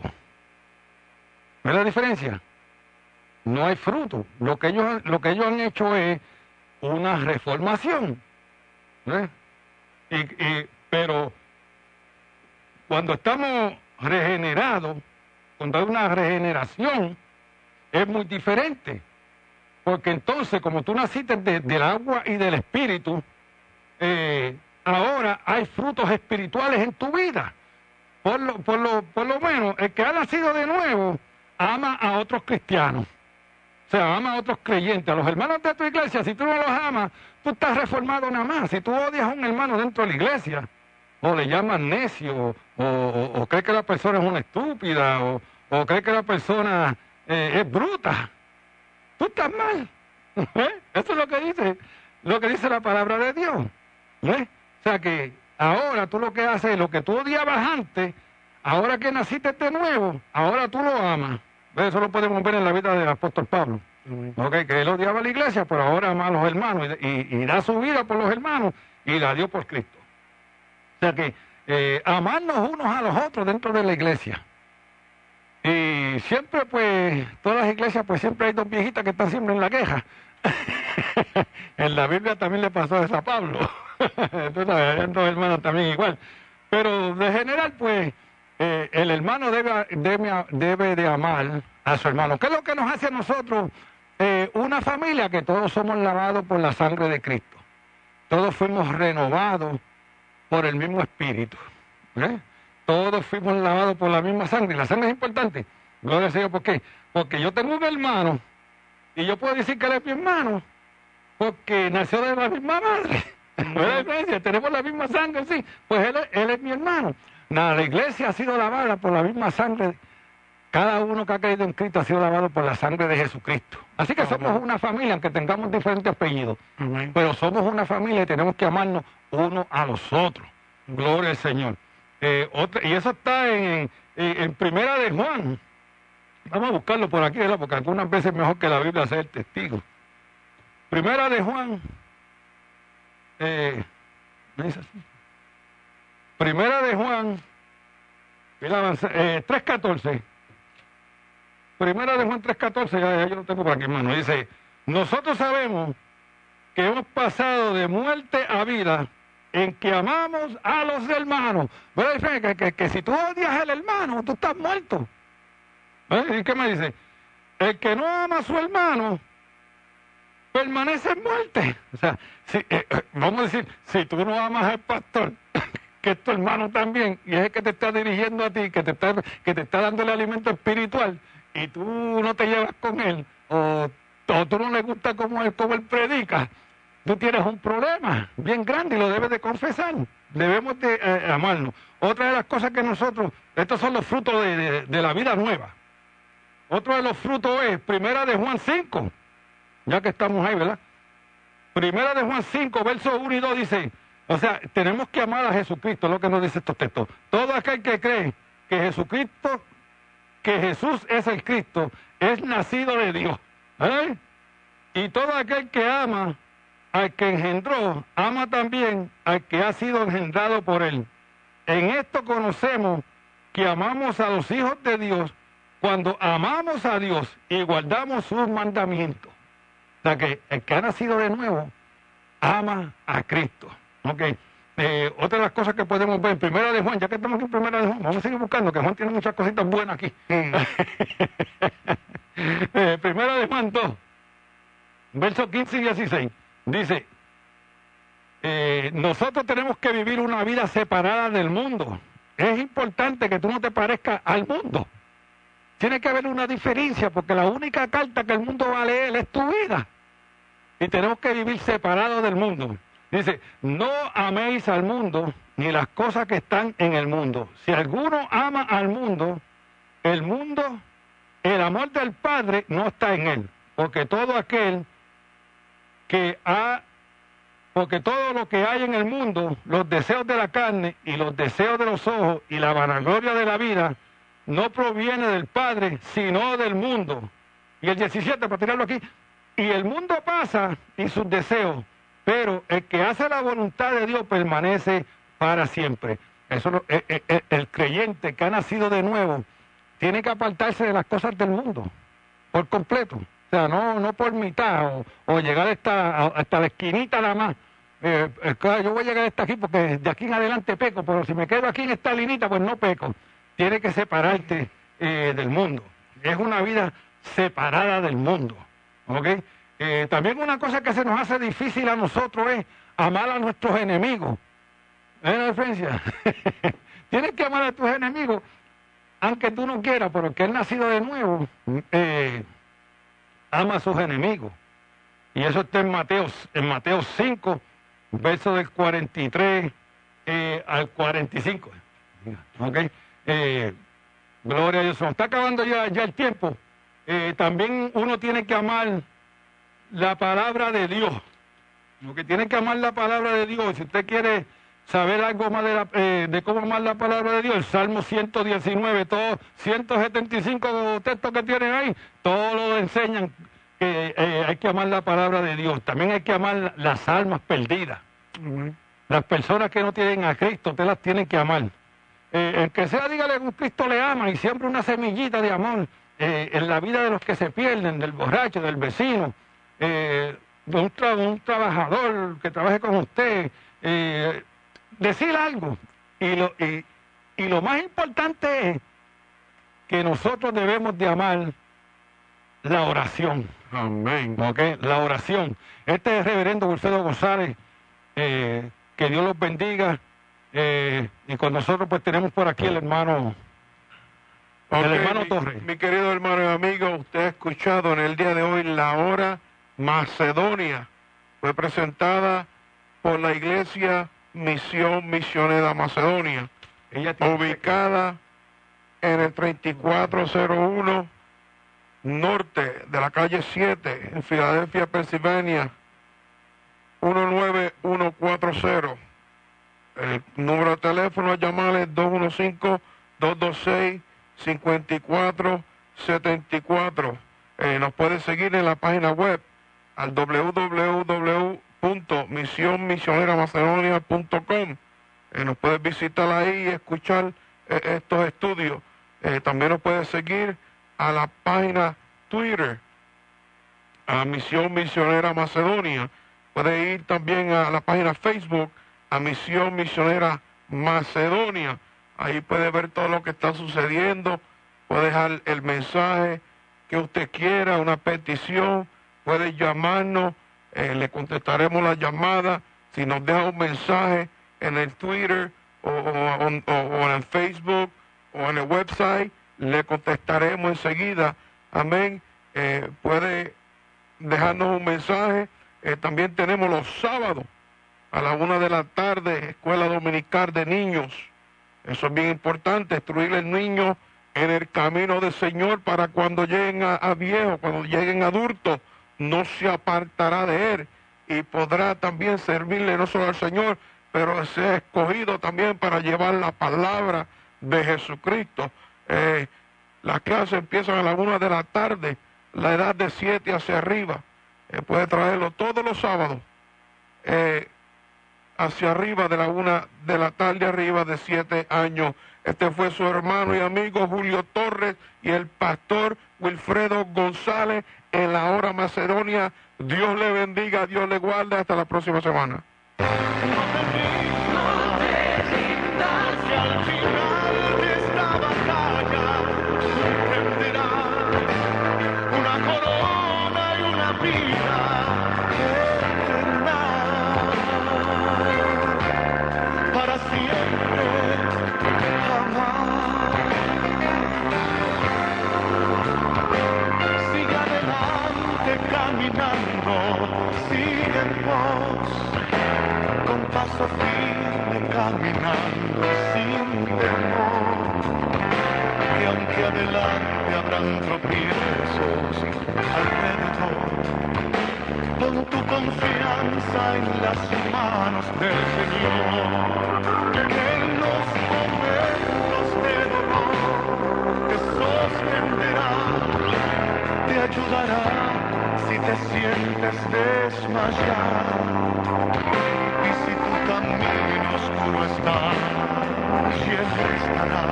¿Ves la diferencia? No hay fruto. Lo que ellos, lo que ellos han hecho es una reformación. ¿Ves? Y, y, pero cuando estamos regenerados, cuando hay una regeneración, es muy diferente. Porque entonces, como tú naciste de, del agua y del espíritu, eh, ahora hay frutos espirituales en tu vida. Por lo, por, lo, por lo menos, el que ha nacido de nuevo, ama a otros cristianos. O sea, ama a otros creyentes, a los hermanos de tu iglesia. Si tú no los amas, tú estás reformado nada más. Si tú odias a un hermano dentro de la iglesia, o le llamas necio, o, o, o crees que la persona es una estúpida, o, o crees que la persona eh, es bruta, tú estás mal. ¿Eh? Eso es lo que dice, lo que dice la palabra de Dios. ¿Eh? O sea que ahora tú lo que haces, lo que tú odiabas antes, ahora que naciste de nuevo, ahora tú lo amas. Eso lo podemos ver en la vida del apóstol Pablo. Okay, que él odiaba a la iglesia, pero ahora ama a los hermanos y, y, y da su vida por los hermanos y la dio por Cristo. O sea que eh, amarnos unos a los otros dentro de la iglesia. Y siempre, pues, todas las iglesias, pues siempre hay dos viejitas que están siempre en la queja. En la Biblia también le pasó eso a Pablo. Entonces, habían dos hermanos también igual. Pero de general, pues, eh, el hermano debe, debe, debe de amar a su hermano. ¿Qué es lo que nos hace a nosotros eh, una familia? Que todos somos lavados por la sangre de Cristo. Todos fuimos renovados por el mismo espíritu. ¿Eh? Todos fuimos lavados por la misma sangre. Y la sangre es importante. Gloria al Señor. ¿Por qué? Porque yo tengo un hermano y yo puedo decir que él es mi hermano porque nació de la misma madre. ¿Verdad, iglesia? Tenemos la misma sangre, sí. Pues él, él es mi hermano. Nada, la iglesia ha sido lavada por la misma sangre. Cada uno que ha creído en Cristo ha sido lavado por la sangre de Jesucristo. Así que somos una familia, aunque tengamos diferentes apellidos. Amén. Pero somos una familia y tenemos que amarnos unos a los otros. Gloria al Señor. Eh, otra, y eso está en, en, en Primera de Juan. Vamos a buscarlo por aquí, ¿verdad? Porque algunas veces es mejor que la Biblia sea el testigo. Primera de Juan. Eh, ¿no es así? Primera de Juan. Eh, tres catorce. Primera de Juan tres catorce, ya, ya yo lo tengo por aquí, hermano. Dice, nosotros sabemos que hemos pasado de muerte a vida en que amamos a los hermanos. ¿Verdad? Que, que, que si tú odias al hermano, tú estás muerto. ¿Eh? ¿Y qué me dice? El que no ama a su hermano permanece en muerte. O sea, si, eh, eh, vamos a decir, si tú no amas al pastor, que es tu hermano también, y es el que te está dirigiendo a ti, que te está, que te está dando el alimento espiritual, y tú no te llevas con él, o, o tú no le gusta como él, como él predica, tú tienes un problema bien grande y lo debes de confesar. Debemos de eh, amarnos. Otra de las cosas que nosotros, estos son los frutos de, de, de la vida nueva. Otro de los frutos es Primera de Juan cinco, ya que estamos ahí, ¿verdad? Primera de Juan cinco, versos uno y dos dice, o sea, tenemos que amar a Jesucristo, es lo que nos dice estos textos. Todo aquel que cree que Jesucristo, que Jesús es el Cristo, es nacido de Dios. ¿Eh? Y todo aquel que ama al que engendró, ama también al que ha sido engendrado por él. En esto conocemos que amamos a los hijos de Dios cuando amamos a Dios y guardamos sus mandamientos. O sea que el que ha nacido de nuevo ama a Cristo. Okay. Eh, otra de las cosas que podemos ver en Primera de Juan, ya que estamos aquí en Primera de Juan, vamos a seguir buscando, que Juan tiene muchas cositas buenas aquí. Mm. eh, Primera de Juan dos, versos quince y dieciséis, dice, eh, nosotros tenemos que vivir una vida separada del mundo. Es importante que tú no te parezcas al mundo. Tiene que haber una diferencia, porque la única carta que el mundo va a leer es tu vida. Y tenemos que vivir separados del mundo. Dice, no améis al mundo ni las cosas que están en el mundo. Si alguno ama al mundo, el mundo, el amor del Padre no está en él. Porque todo aquel que ha, porque todo lo que hay en el mundo, los deseos de la carne y los deseos de los ojos y la vanagloria de la vida, no proviene del Padre, sino del mundo. Y el diecisiete, para tirarlo aquí, y el mundo pasa y sus deseos, pero el que hace la voluntad de Dios permanece para siempre. Eso, el, el, el creyente que ha nacido de nuevo tiene que apartarse de las cosas del mundo, por completo. O sea, no, no por mitad, o, o llegar hasta, hasta la esquinita nada más. Eh, eh, yo voy a llegar hasta aquí porque de aquí en adelante peco, pero si me quedo aquí en esta linita, pues no peco. Tiene que separarte eh, del mundo. Es una vida separada del mundo. ¿Ok? Eh, también una cosa que se nos hace difícil a nosotros es amar a nuestros enemigos. ¿Ves la diferencia? Tienes que amar a tus enemigos, aunque tú no quieras, pero el que es nacido de nuevo, eh, ama a sus enemigos. Y eso está en Mateo, en Mateo cinco, verso del cuarenta y tres eh, al cuarenta y cinco. ¿Ok? Eh, gloria a Dios. Se nos está acabando ya, ya el tiempo. Eh, también uno tiene que amar la palabra de Dios. Lo que tiene que amar la palabra de Dios. Si usted quiere saber algo más de, la, eh, de cómo amar la palabra de Dios, el Salmo ciento diecinueve, todos ciento setenta y cinco textos que tienen ahí, todos lo enseñan que eh, hay que amar la palabra de Dios. También hay que amar las almas perdidas. Uh-huh. Las personas que no tienen a Cristo, usted las tiene que amar. Eh, el que sea, dígale que un Cristo le ama y siempre una semillita de amor eh, en la vida de los que se pierden, del borracho, del vecino, eh, de un, tra un trabajador que trabaje con usted, eh, decir algo. Y lo, y, y lo más importante es que nosotros debemos de amar la oración. Amén. ¿Okay? La oración. Este es el reverendo Wilfredo González, eh, que Dios los bendiga. Eh, y con nosotros pues tenemos por aquí el hermano, okay, el hermano mi, Torres. Mi querido hermano y amigo, usted ha escuchado en el día de hoy la hora Macedonia. Fue presentada por la iglesia Misión Misionera Macedonia, Ella tiene ubicada en el treinta y cuatro cero uno norte de la calle siete en Filadelfia, Pensilvania, uno nueve uno cuatro cero. El número de teléfono a llamar es dos uno cinco, dos dos seis, cinco cuatro siete cuatro. Eh, nos puede seguir en la página web al w w w punto misión misionera macedonia punto com. Eh, nos puede visitar ahí y escuchar eh, estos estudios. Eh, también nos puede seguir a la página Twitter, a Misión Misionera Macedonia. Puede ir también a la página Facebook, a Misión Misionera Macedonia. Ahí puede ver todo lo que está sucediendo, puede dejar el mensaje que usted quiera, una petición, puede llamarnos, eh, le contestaremos la llamada. Si nos deja un mensaje en el Twitter o, o, o, o en el Facebook o en el website, le contestaremos enseguida. Amén. Eh, puede dejarnos un mensaje. Eh, también tenemos los sábados a la una de la tarde, escuela dominical de niños. Eso es bien importante, instruir al niño en el camino del Señor para cuando lleguen a, a viejos, cuando lleguen adultos, no se apartará de él y podrá también servirle no solo al Señor, pero ser escogido también para llevar la palabra de Jesucristo. Eh, las clases empiezan a la una de la tarde, la edad de siete hacia arriba. Eh, puede traerlo todos los sábados, eh, hacia arriba de la una de la tarde, arriba de siete años. Este fue su hermano y amigo Julio Torres y el pastor Wilfredo González en la hora Macedonia. Dios le bendiga, Dios le guarde. Hasta la próxima semana. Sigue en pos, con paso firme caminando sin temor, que aunque adelante habrán tropiezos alrededor, pon tu confianza en las manos del Señor, que en los momentos de dolor te sostendrá, te ayudará si te sientes desmayar, y si tu camino oscuro está, siempre estará